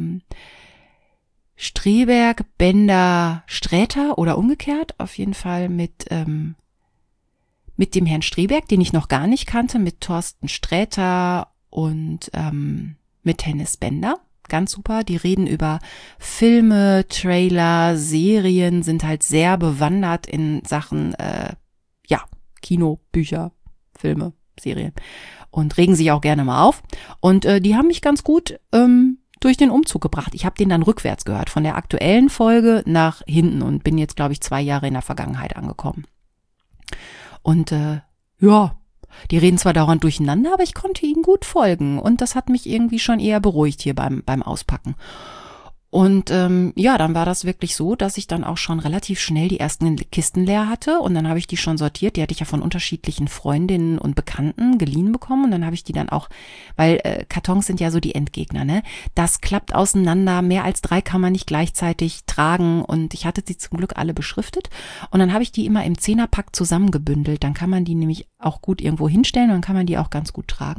Streberg, Bender, Sträter oder umgekehrt. Auf jeden Fall mit dem Herrn Streberg, den ich noch gar nicht kannte, mit Thorsten Sträter und mit Hennes Bender. Ganz super. Die reden über Filme, Trailer, Serien, sind halt sehr bewandert in Sachen Kino, Bücher, Filme, Serien und regen sich auch gerne mal auf. Und die haben mich ganz gut durch den Umzug gebracht. Ich habe den dann rückwärts gehört, von der aktuellen Folge nach hinten und bin jetzt, glaube ich, 2 Jahre in der Vergangenheit angekommen. Und die reden zwar dauernd durcheinander, aber ich konnte ihnen gut folgen und das hat mich irgendwie schon eher beruhigt hier beim Auspacken. Und dann war das wirklich so, dass ich dann auch schon relativ schnell die ersten Kisten leer hatte und dann habe ich die schon sortiert. Die hatte ich ja von unterschiedlichen Freundinnen und Bekannten geliehen bekommen und dann habe ich die dann auch, weil Kartons sind ja so die Endgegner, ne? Das klappt auseinander, mehr als 3 kann man nicht gleichzeitig tragen und ich hatte sie zum Glück alle beschriftet und dann habe ich die immer im 10er-Pack zusammengebündelt. Dann kann man die nämlich auch gut irgendwo hinstellen und dann kann man die auch ganz gut tragen.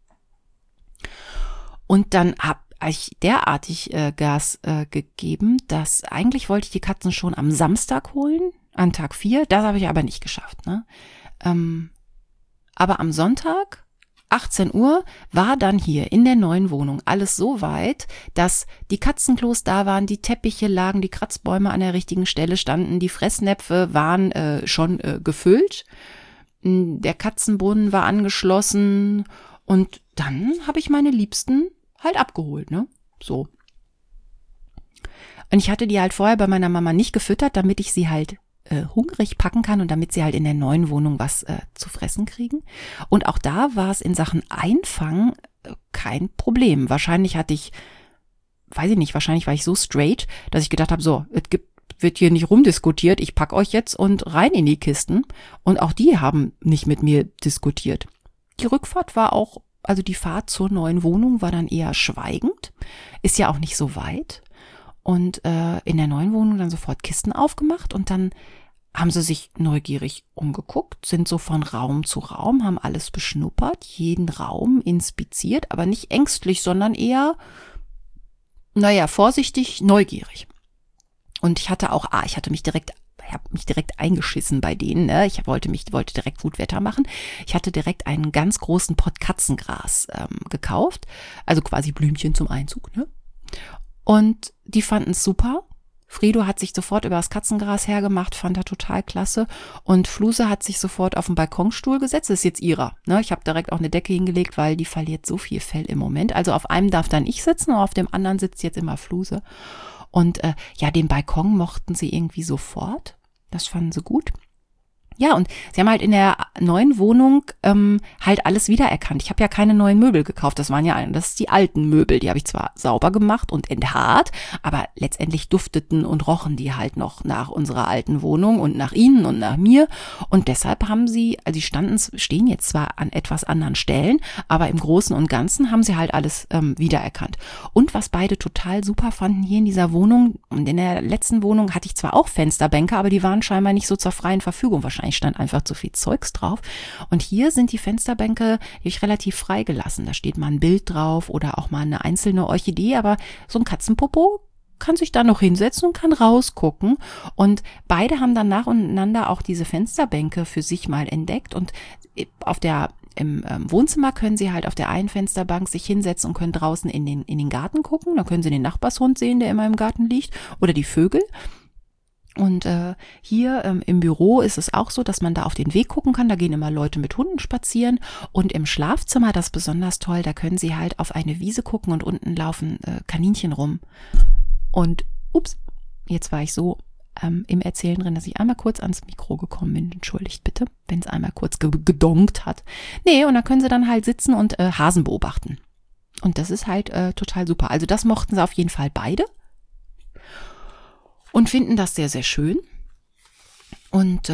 Und dann habe ich derartig Gas gegeben, dass eigentlich wollte ich die Katzen schon am Samstag holen, an Tag 4. Das habe ich aber nicht geschafft. Ne? Aber am Sonntag, 18 Uhr, war dann hier in der neuen Wohnung alles so weit, dass die Katzenklos da waren, die Teppiche lagen, die Kratzbäume an der richtigen Stelle standen, die Fressnäpfe waren schon gefüllt, der Katzenbrunnen war angeschlossen und dann habe ich meine Liebsten halt abgeholt, ne? So. Und ich hatte die halt vorher bei meiner Mama nicht gefüttert, damit ich sie halt hungrig packen kann und damit sie halt in der neuen Wohnung was zu fressen kriegen. Und auch da war es in Sachen Einfangen kein Problem. Wahrscheinlich war ich so straight, dass ich gedacht habe, so, wird hier nicht rumdiskutiert, ich pack euch jetzt und rein in die Kisten. Und auch die haben nicht mit mir diskutiert. Die Rückfahrt war auch, also die Fahrt zur neuen Wohnung war dann eher schweigend, ist ja auch nicht so weit. Und in der neuen Wohnung dann sofort Kisten aufgemacht und dann haben sie sich neugierig umgeguckt, sind so von Raum zu Raum, haben alles beschnuppert, jeden Raum inspiziert, aber nicht ängstlich, sondern eher, vorsichtig, neugierig. Und ich habe mich direkt eingeschissen bei denen. Ne? Ich wollte direkt gut Wetter machen. Ich hatte direkt einen ganz großen Pott Katzengras gekauft, also quasi Blümchen zum Einzug. Ne? Und die fanden es super. Fredo hat sich sofort über das Katzengras hergemacht, fand er total klasse. Und Fluse hat sich sofort auf den Balkonstuhl gesetzt. Das ist jetzt ihrer. Ne? Ich habe direkt auch eine Decke hingelegt, weil die verliert so viel Fell im Moment. Also auf einem darf dann ich sitzen und auf dem anderen sitzt jetzt immer Fluse. Und den Balkon mochten sie irgendwie sofort. Das fanden sie gut. Ja, und sie haben halt in der neuen Wohnung halt alles wiedererkannt. Ich habe ja keine neuen Möbel gekauft. Das ist die alten Möbel. Die habe ich zwar sauber gemacht und enthaart, aber letztendlich dufteten und rochen die halt noch nach unserer alten Wohnung und nach ihnen und nach mir. Und deshalb haben sie, also die stehen jetzt zwar an etwas anderen Stellen, aber im Großen und Ganzen haben sie halt alles wiedererkannt. Und was beide total super fanden hier in dieser Wohnung, und in der letzten Wohnung hatte ich zwar auch Fensterbänke, aber die waren scheinbar nicht so zur freien Verfügung. Wahrscheinlich stand einfach zu viel Zeugs drauf. Und hier sind die Fensterbänke, die habe ich relativ frei gelassen. Da steht mal ein Bild drauf oder auch mal eine einzelne Orchidee, aber so ein Katzenpopo kann sich da noch hinsetzen und kann rausgucken. Und beide haben dann nacheinander auch diese Fensterbänke für sich mal entdeckt. Und auf der Wohnzimmer können sie halt auf der einen Fensterbank sich hinsetzen und können draußen in den Garten gucken. Dann können sie den Nachbarshund sehen, der immer im Garten liegt, oder die Vögel. Und hier im Büro ist es auch so, dass man da auf den Weg gucken kann. Da gehen immer Leute mit Hunden spazieren. Und im Schlafzimmer, das ist besonders toll, da können sie halt auf eine Wiese gucken und unten laufen Kaninchen rum. Und jetzt war ich so im Erzählen drin, dass ich einmal kurz ans Mikro gekommen bin. Entschuldigt bitte, wenn es einmal kurz gedonkt hat. Nee, und da können sie dann halt sitzen und Hasen beobachten. Und das ist halt total super. Also das mochten sie auf jeden Fall beide. Und finden das sehr, sehr schön. Und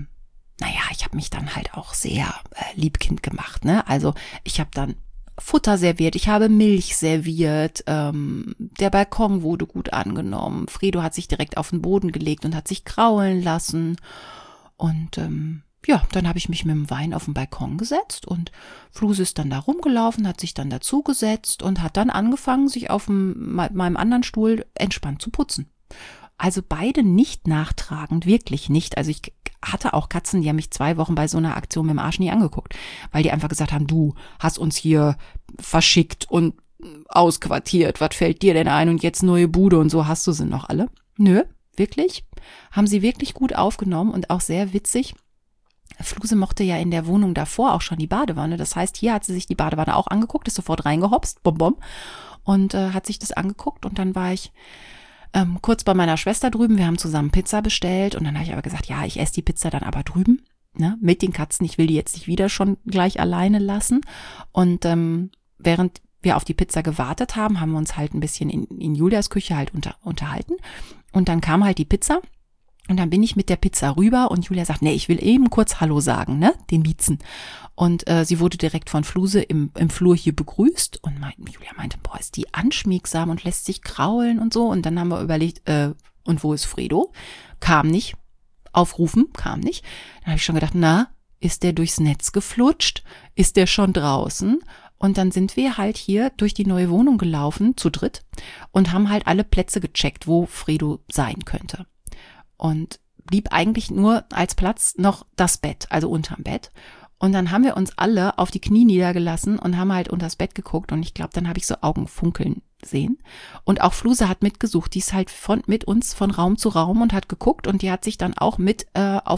ich habe mich dann halt auch sehr Liebkind gemacht, ne? Also ich habe dann Futter serviert, ich habe Milch serviert, der Balkon wurde gut angenommen. Fredo hat sich direkt auf den Boden gelegt und hat sich kraulen lassen. Und dann habe ich mich mit dem Wein auf den Balkon gesetzt und Fluse ist dann da rumgelaufen, hat sich dann dazu gesetzt und hat dann angefangen, sich auf meinem anderen Stuhl entspannt zu putzen. Also beide nicht nachtragend, wirklich nicht. Also ich hatte auch Katzen, die haben mich 2 Wochen bei so einer Aktion mit dem Arsch nie angeguckt, weil die einfach gesagt haben, du hast uns hier verschickt und ausquartiert, was fällt dir denn ein und jetzt neue Bude und so, hast du sie noch alle? Nö, wirklich, haben sie wirklich gut aufgenommen und auch sehr witzig. Fluse mochte ja in der Wohnung davor auch schon die Badewanne, das heißt, hier hat sie sich die Badewanne auch angeguckt, ist sofort reingehopst, bom, und hat sich das angeguckt und dann war ich kurz bei meiner Schwester drüben, wir haben zusammen Pizza bestellt und dann habe ich aber gesagt, ja, ich esse die Pizza dann aber drüben, ne, mit den Katzen, ich will die jetzt nicht wieder schon gleich alleine lassen. Und während wir auf die Pizza gewartet haben, haben wir uns halt ein bisschen in Julias Küche halt unterhalten und dann kam halt die Pizza. Und dann bin ich mit der Pizza rüber und Julia sagt, nee, ich will eben kurz Hallo sagen, ne, den Miezen. Und sie wurde direkt von Fluse im Flur hier begrüßt und Julia meinte, boah, ist die anschmiegsam und lässt sich kraulen und so. Und dann haben wir überlegt, und wo ist Fredo? Kam nicht. Aufrufen, kam nicht. Dann habe ich schon gedacht, na, ist der durchs Netz geflutscht? Ist der schon draußen? Und dann sind wir halt hier durch die neue Wohnung gelaufen, zu dritt, und haben halt alle Plätze gecheckt, wo Fredo sein könnte. Und blieb eigentlich nur als Platz noch das Bett, also unterm Bett. Und dann haben wir uns alle auf die Knie niedergelassen und haben halt unters Bett geguckt. Und ich glaube, dann habe ich so Augen funkeln sehen. Und auch Fluse hat mitgesucht. Die ist halt mit uns von Raum zu Raum und hat geguckt. Und die hat sich dann auch mit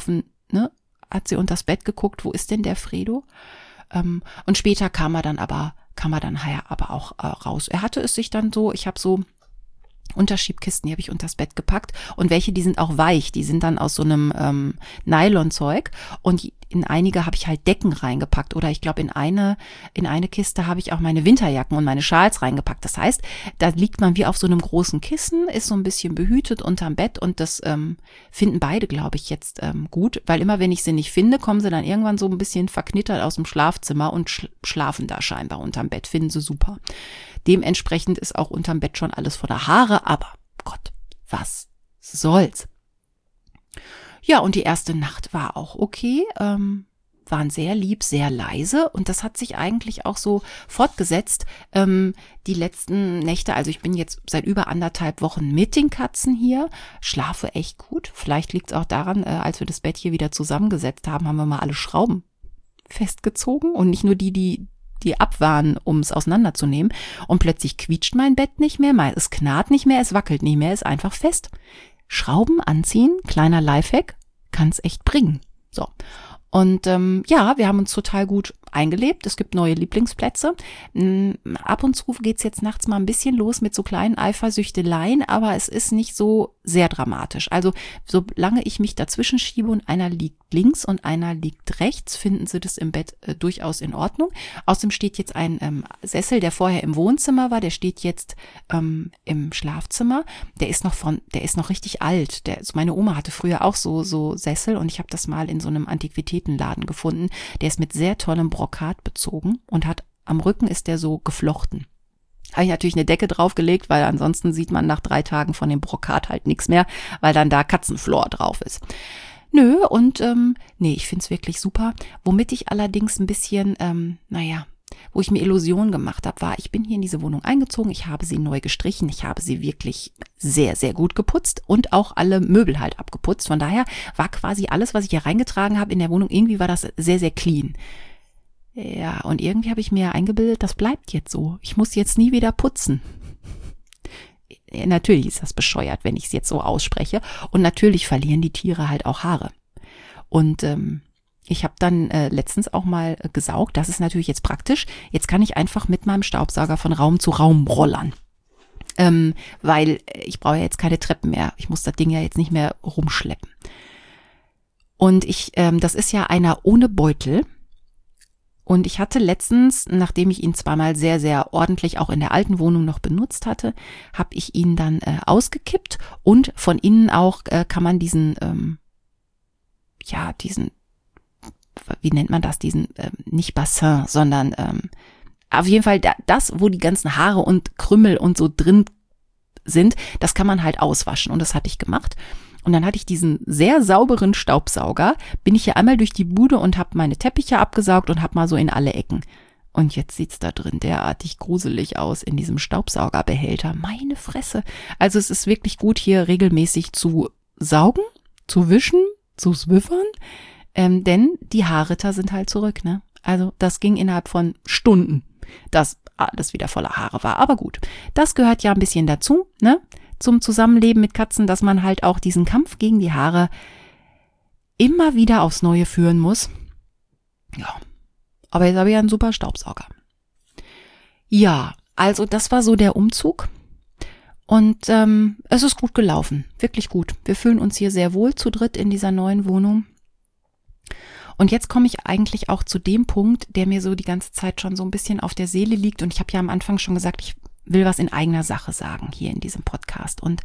hat sie unters Bett geguckt, wo ist denn der Fredo? Und später kam er dann aber auch raus. Er hatte es sich dann so, ich habe so Unterschiebkisten, die habe ich unters Bett gepackt und welche, die sind auch weich, die sind dann aus so einem Nylonzeug und in einige habe ich halt Decken reingepackt oder ich glaube in eine Kiste habe ich auch meine Winterjacken und meine Schals reingepackt. Das heißt, da liegt man wie auf so einem großen Kissen, ist so ein bisschen behütet unterm Bett und das finden beide, glaube ich, jetzt gut, weil immer wenn ich sie nicht finde, kommen sie dann irgendwann so ein bisschen verknittert aus dem Schlafzimmer und schlafen da scheinbar unterm Bett, finden sie super. Dementsprechend ist auch unterm Bett schon alles voller Haare, aber Gott, was soll's. Ja, und die erste Nacht war auch okay, waren sehr lieb, sehr leise und das hat sich eigentlich auch so fortgesetzt. Die letzten Nächte, also ich bin jetzt seit über 1,5 Wochen mit den Katzen hier, schlafe echt gut. Vielleicht liegt es auch daran, als wir das Bett hier wieder zusammengesetzt haben, haben wir mal alle Schrauben festgezogen und nicht nur die ab waren, um es auseinanderzunehmen. Und plötzlich quietscht mein Bett nicht mehr, es knarrt nicht mehr, es wackelt nicht mehr, ist einfach fest. Schrauben anziehen, kleiner Lifehack, kann es echt bringen. So. Und wir haben uns total gut eingelebt. Es gibt neue Lieblingsplätze. Ab und zu geht's jetzt nachts mal ein bisschen los mit so kleinen Eifersüchteleien, aber es ist nicht so sehr dramatisch. Also solange ich mich dazwischen schiebe und einer liegt links und einer liegt rechts, finden sie das im Bett durchaus in Ordnung. Außerdem steht jetzt ein Sessel, der vorher im Wohnzimmer war, der steht jetzt im Schlafzimmer. Der ist noch richtig alt. Meine Oma hatte früher auch so Sessel und ich habe das mal in so einem Antiquitätenladen gefunden. Der ist mit sehr tollem Brokat bezogen und am Rücken ist der so geflochten. Habe ich natürlich eine Decke draufgelegt, weil ansonsten sieht man nach 3 Tagen von dem Brokat halt nichts mehr, weil dann da Katzenflor drauf ist. Nö, und ich finde es wirklich super. Womit ich allerdings ein bisschen, wo ich mir Illusionen gemacht habe, war, ich bin hier in diese Wohnung eingezogen, ich habe sie neu gestrichen, ich habe sie wirklich sehr, sehr gut geputzt und auch alle Möbel halt abgeputzt. Von daher war quasi alles, was ich hier reingetragen habe in der Wohnung, irgendwie war das sehr, sehr clean. Ja, und irgendwie habe ich mir eingebildet, das bleibt jetzt so. Ich muss jetzt nie wieder putzen. Natürlich ist das bescheuert, wenn ich es jetzt so ausspreche. Und natürlich verlieren die Tiere halt auch Haare. Und ich habe dann letztens auch mal gesaugt. Das ist natürlich jetzt praktisch. Jetzt kann ich einfach mit meinem Staubsauger von Raum zu Raum rollern. Weil ich brauche ja jetzt keine Treppen mehr. Ich muss das Ding ja jetzt nicht mehr rumschleppen. Und das ist ja einer ohne Beutel. Und ich hatte letztens, nachdem ich ihn zweimal sehr, sehr ordentlich auch in der alten Wohnung noch benutzt hatte, habe ich ihn dann ausgekippt und von innen auch kann man diesen, wie nennt man das, nicht Bassin, sondern auf jeden Fall das, wo die ganzen Haare und Krümmel und so drin sind, das kann man halt auswaschen und das hatte ich gemacht. Und dann hatte ich diesen sehr sauberen Staubsauger, bin ich hier einmal durch die Bude und habe meine Teppiche abgesaugt und habe mal so in alle Ecken. Und jetzt sieht's da drin derartig gruselig aus in diesem Staubsaugerbehälter. Meine Fresse. Also es ist wirklich gut, hier regelmäßig zu saugen, zu wischen, zu swiffern, denn die Haarritter sind halt zurück, ne? Also das ging innerhalb von Stunden, dass alles wieder voller Haare war. Aber gut, das gehört ja ein bisschen dazu, ne? Zum Zusammenleben mit Katzen, dass man halt auch diesen Kampf gegen die Haare immer wieder aufs Neue führen muss. Ja, aber jetzt habe ich einen super Staubsauger. Ja, also das war so der Umzug und es ist gut gelaufen, wirklich gut. Wir fühlen uns hier sehr wohl zu dritt in dieser neuen Wohnung. Und jetzt komme ich eigentlich auch zu dem Punkt, der mir so die ganze Zeit schon so ein bisschen auf der Seele liegt. Und ich habe ja am Anfang schon gesagt, ich will was in eigener Sache sagen hier in diesem Podcast. Und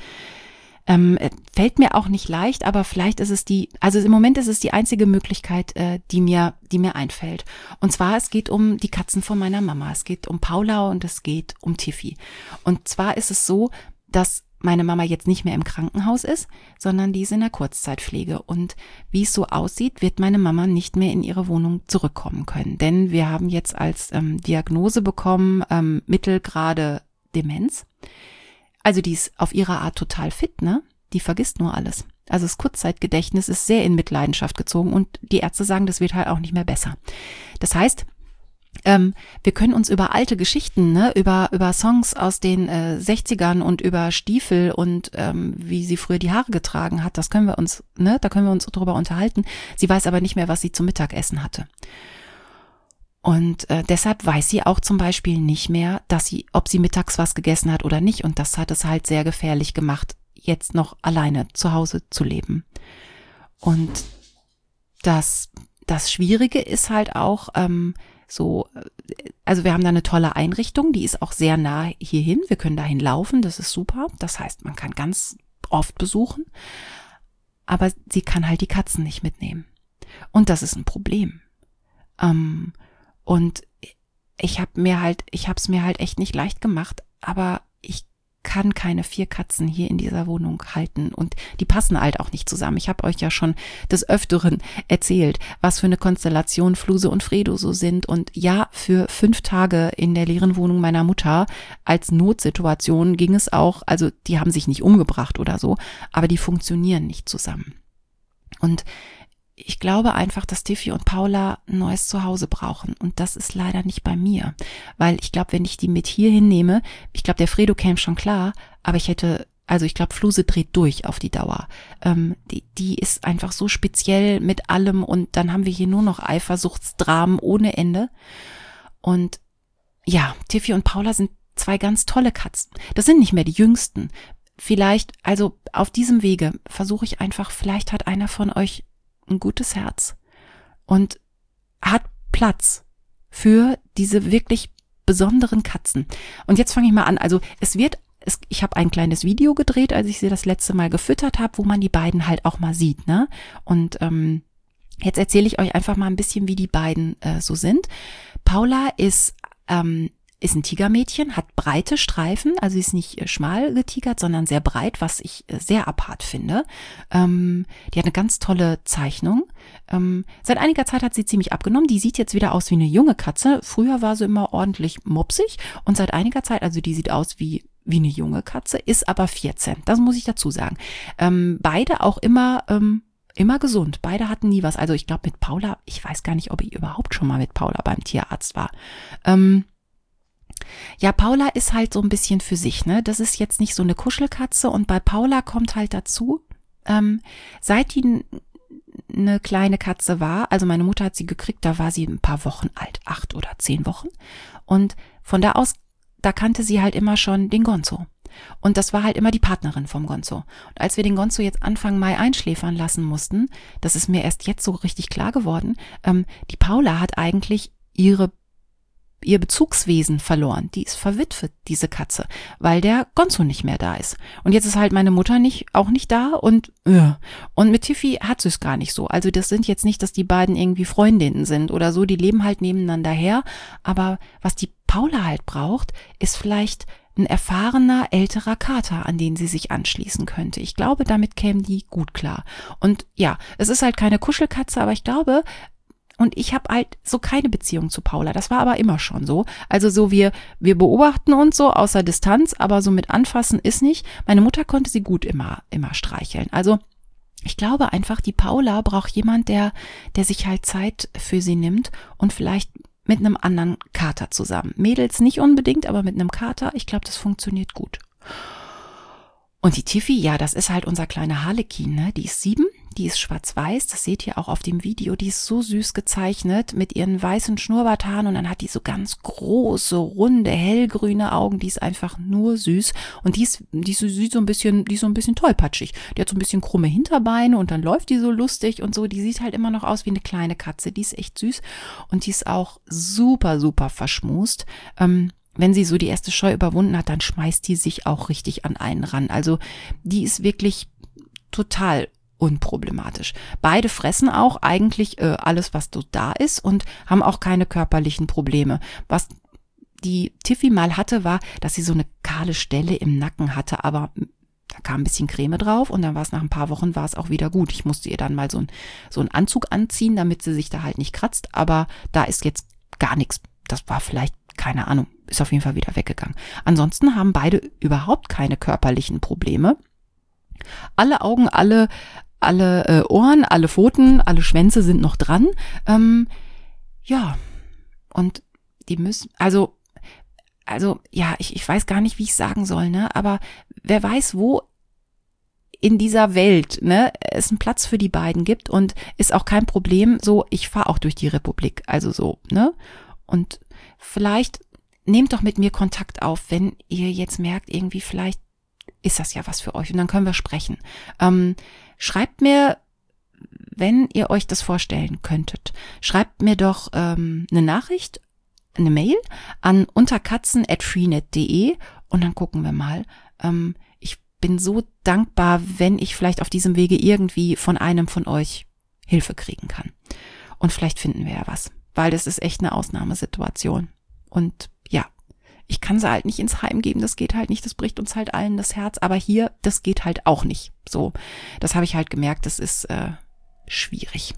fällt mir auch nicht leicht, aber vielleicht ist es im Moment ist es die einzige Möglichkeit, die mir einfällt. Und zwar, es geht um die Katzen von meiner Mama. Es geht um Paula und es geht um Tiffy. Und zwar ist es so, dass meine Mama jetzt nicht mehr im Krankenhaus ist, sondern die ist in der Kurzzeitpflege. Und wie es so aussieht, wird meine Mama nicht mehr in ihre Wohnung zurückkommen können. Denn wir haben jetzt als Diagnose bekommen, mittelgrade Demenz. Also die ist auf ihre Art total fit, ne? Die vergisst nur alles. Also das Kurzzeitgedächtnis ist sehr in Mitleidenschaft gezogen und die Ärzte sagen, das wird halt auch nicht mehr besser. Das heißt, wir können uns über alte Geschichten, ne, über Songs aus den 60ern und über Stiefel und wie sie früher die Haare getragen hat, da können wir uns drüber unterhalten. Sie weiß aber nicht mehr, was sie zum Mittagessen hatte. Und deshalb weiß sie auch zum Beispiel nicht mehr, ob sie mittags was gegessen hat oder nicht. Und das hat es halt sehr gefährlich gemacht, jetzt noch alleine zu Hause zu leben. Und das Schwierige ist halt auch also wir haben da eine tolle Einrichtung, die ist auch sehr nah hierhin. Wir können dahin laufen, das ist super. Das heißt, man kann ganz oft besuchen. Aber sie kann halt die Katzen nicht mitnehmen. Und das ist ein Problem. Und ich habe es mir halt echt nicht leicht gemacht, aber ich kann keine 4 Katzen hier in dieser Wohnung halten und die passen halt auch nicht zusammen. Ich habe euch ja schon des Öfteren erzählt, was für eine Konstellation Fluse und Fredo so sind und ja, für 5 Tage in der leeren Wohnung meiner Mutter als Notsituation ging es auch, also die haben sich nicht umgebracht oder so, aber die funktionieren nicht zusammen. Und ich glaube einfach, dass Tiffy und Paula ein neues Zuhause brauchen und das ist leider nicht bei mir, weil ich glaube, wenn ich die mit hier hinnehme, ich glaube, der Fredo käme schon klar, aber ich glaube, Fluse dreht durch auf die Dauer. Die ist einfach so speziell mit allem und dann haben wir hier nur noch Eifersuchtsdramen ohne Ende und ja, Tiffy und Paula sind 2 ganz tolle Katzen. Das sind nicht mehr die jüngsten. Vielleicht, also auf diesem Wege versuche ich einfach, vielleicht hat einer von euch ein gutes Herz und hat Platz für diese wirklich besonderen Katzen. Und jetzt fange ich mal an. Also ich habe ein kleines Video gedreht, als ich sie das letzte Mal gefüttert habe, wo man die beiden halt auch mal sieht, ne? Und jetzt erzähle ich euch einfach mal ein bisschen, wie die beiden so sind. Paula ist ein Tigermädchen, hat breite Streifen, also sie ist nicht schmal getigert, sondern sehr breit, was ich sehr apart finde. Die hat eine ganz tolle Zeichnung. Seit einiger Zeit hat sie ziemlich abgenommen. Die sieht jetzt wieder aus wie eine junge Katze. Früher war sie immer ordentlich mopsig und seit einiger Zeit, also die sieht aus wie eine junge Katze, ist aber 14. Das muss ich dazu sagen. Beide auch immer immer gesund. Beide hatten nie was. Also ich glaube mit Paula, ich weiß gar nicht, ob ich überhaupt schon mal mit Paula beim Tierarzt war. Ja, Paula ist halt so ein bisschen für sich, ne? Das ist jetzt nicht so eine Kuschelkatze und bei Paula kommt halt dazu, seit die eine kleine Katze war, also meine Mutter hat sie gekriegt, da war sie ein paar Wochen alt, 8 oder 10 Wochen und von da aus, da kannte sie halt immer schon den Gonzo. Und das war halt immer die Partnerin vom Gonzo. Und als wir den Gonzo jetzt Anfang Mai einschläfern lassen mussten, das ist mir erst jetzt so richtig klar geworden, die Paula hat eigentlich ihr Bezugswesen verloren. Die ist verwitwet, diese Katze, weil der Gonzo nicht mehr da ist. Und jetzt ist halt meine Mutter auch nicht da und mit Tiffy hat sie es gar nicht so. Also das sind jetzt nicht, dass die beiden irgendwie Freundinnen sind oder so, die leben halt nebeneinander her. Aber was die Paula halt braucht, ist vielleicht ein erfahrener, älterer Kater, an den sie sich anschließen könnte. Ich glaube, damit kämen die gut klar. Und ja, es ist halt keine Kuschelkatze, aber ich glaube, und ich habe halt so keine Beziehung zu Paula. Das war aber immer schon so. Also so wir beobachten uns so außer Distanz, aber so mit anfassen ist nicht. Meine Mutter konnte sie gut immer streicheln. Also ich glaube einfach, die Paula braucht jemand, der sich halt Zeit für sie nimmt und vielleicht mit einem anderen Kater zusammen. Mädels nicht unbedingt, aber mit einem Kater, ich glaube, das funktioniert gut. Und die Tiffy, ja, das ist halt unser kleiner Harlekin, ne? Die ist 7, die ist schwarz-weiß, das seht ihr auch auf dem Video, die ist so süß gezeichnet mit ihren weißen Schnurrbarthaaren und dann hat die so ganz große, runde, hellgrüne Augen, die ist einfach nur süß und die ist so ein bisschen tollpatschig. Die hat so ein bisschen krumme Hinterbeine und dann läuft die so lustig und so, die sieht halt immer noch aus wie eine kleine Katze, die ist echt süß und die ist auch super, super verschmust. Wenn sie so die erste Scheu überwunden hat, dann schmeißt die sich auch richtig an einen ran. Also die ist wirklich total unproblematisch. Beide fressen auch eigentlich alles, was so da ist und haben auch keine körperlichen Probleme. Was die Tiffy mal hatte, war, dass sie so eine kahle Stelle im Nacken hatte, aber da kam ein bisschen Creme drauf und dann war es nach ein paar Wochen war es auch wieder gut. Ich musste ihr dann mal so einen Anzug anziehen, damit sie sich da halt nicht kratzt, aber da ist jetzt gar nichts. Das war vielleicht, keine Ahnung, ist auf jeden Fall wieder weggegangen. Ansonsten haben beide überhaupt keine körperlichen Probleme. Alle Augen, alle Ohren, alle Pfoten, alle Schwänze sind noch dran. Ja, und die müssen, also ja, ich weiß gar nicht, wie ich sagen soll, ne? Aber wer weiß, wo in dieser Welt, ne, es einen Platz für die beiden gibt und ist auch kein Problem. So, ich fahre auch durch die Republik, also so, ne? Und vielleicht nehmt doch mit mir Kontakt auf, wenn ihr jetzt merkt, irgendwie vielleicht ist das ja was für euch und dann können wir sprechen. Schreibt mir, wenn ihr euch das vorstellen könntet, schreibt mir doch eine Nachricht, eine Mail an unterkatzen@freenet.de und dann gucken wir mal. Ich bin so dankbar, wenn ich vielleicht auf diesem Wege irgendwie von einem von euch Hilfe kriegen kann. Und vielleicht finden wir ja was, weil das ist echt eine Ausnahmesituation. Und ja, ich kann sie halt nicht ins Heim geben, das geht halt nicht, das bricht uns halt allen das Herz, aber hier, das geht halt auch nicht. So, das habe ich halt gemerkt, das ist schwierig.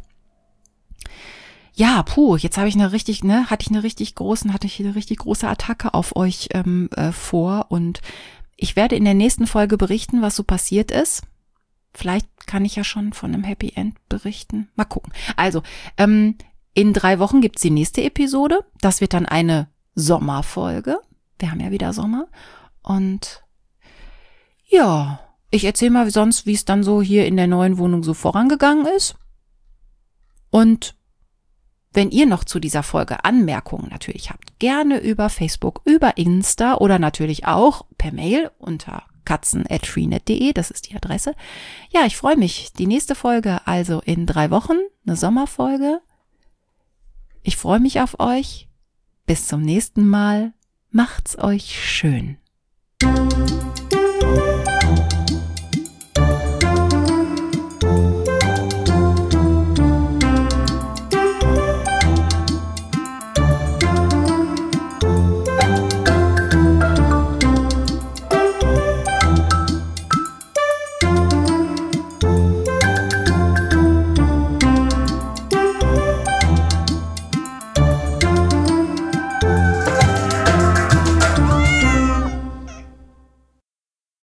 Ja, jetzt habe ich hatte ich eine richtig große Attacke auf euch vor und ich werde in der nächsten Folge berichten, was so passiert ist. Vielleicht kann ich ja schon von einem Happy End berichten. Mal gucken. Also, in 3 Wochen gibt's die nächste Episode. Das wird dann eine Sommerfolge. Wir haben ja wieder Sommer. Und ja, ich erzähle mal sonst, wie es dann so hier in der neuen Wohnung so vorangegangen ist. Und wenn ihr noch zu dieser Folge Anmerkungen natürlich habt, gerne über Facebook, über Insta oder natürlich auch per Mail unter katzen@freenet.de, das ist die Adresse. Ja, ich freue mich. Die nächste Folge also in 3 Wochen, eine Sommerfolge. Ich freue mich auf euch. Bis zum nächsten Mal. Macht's euch schön.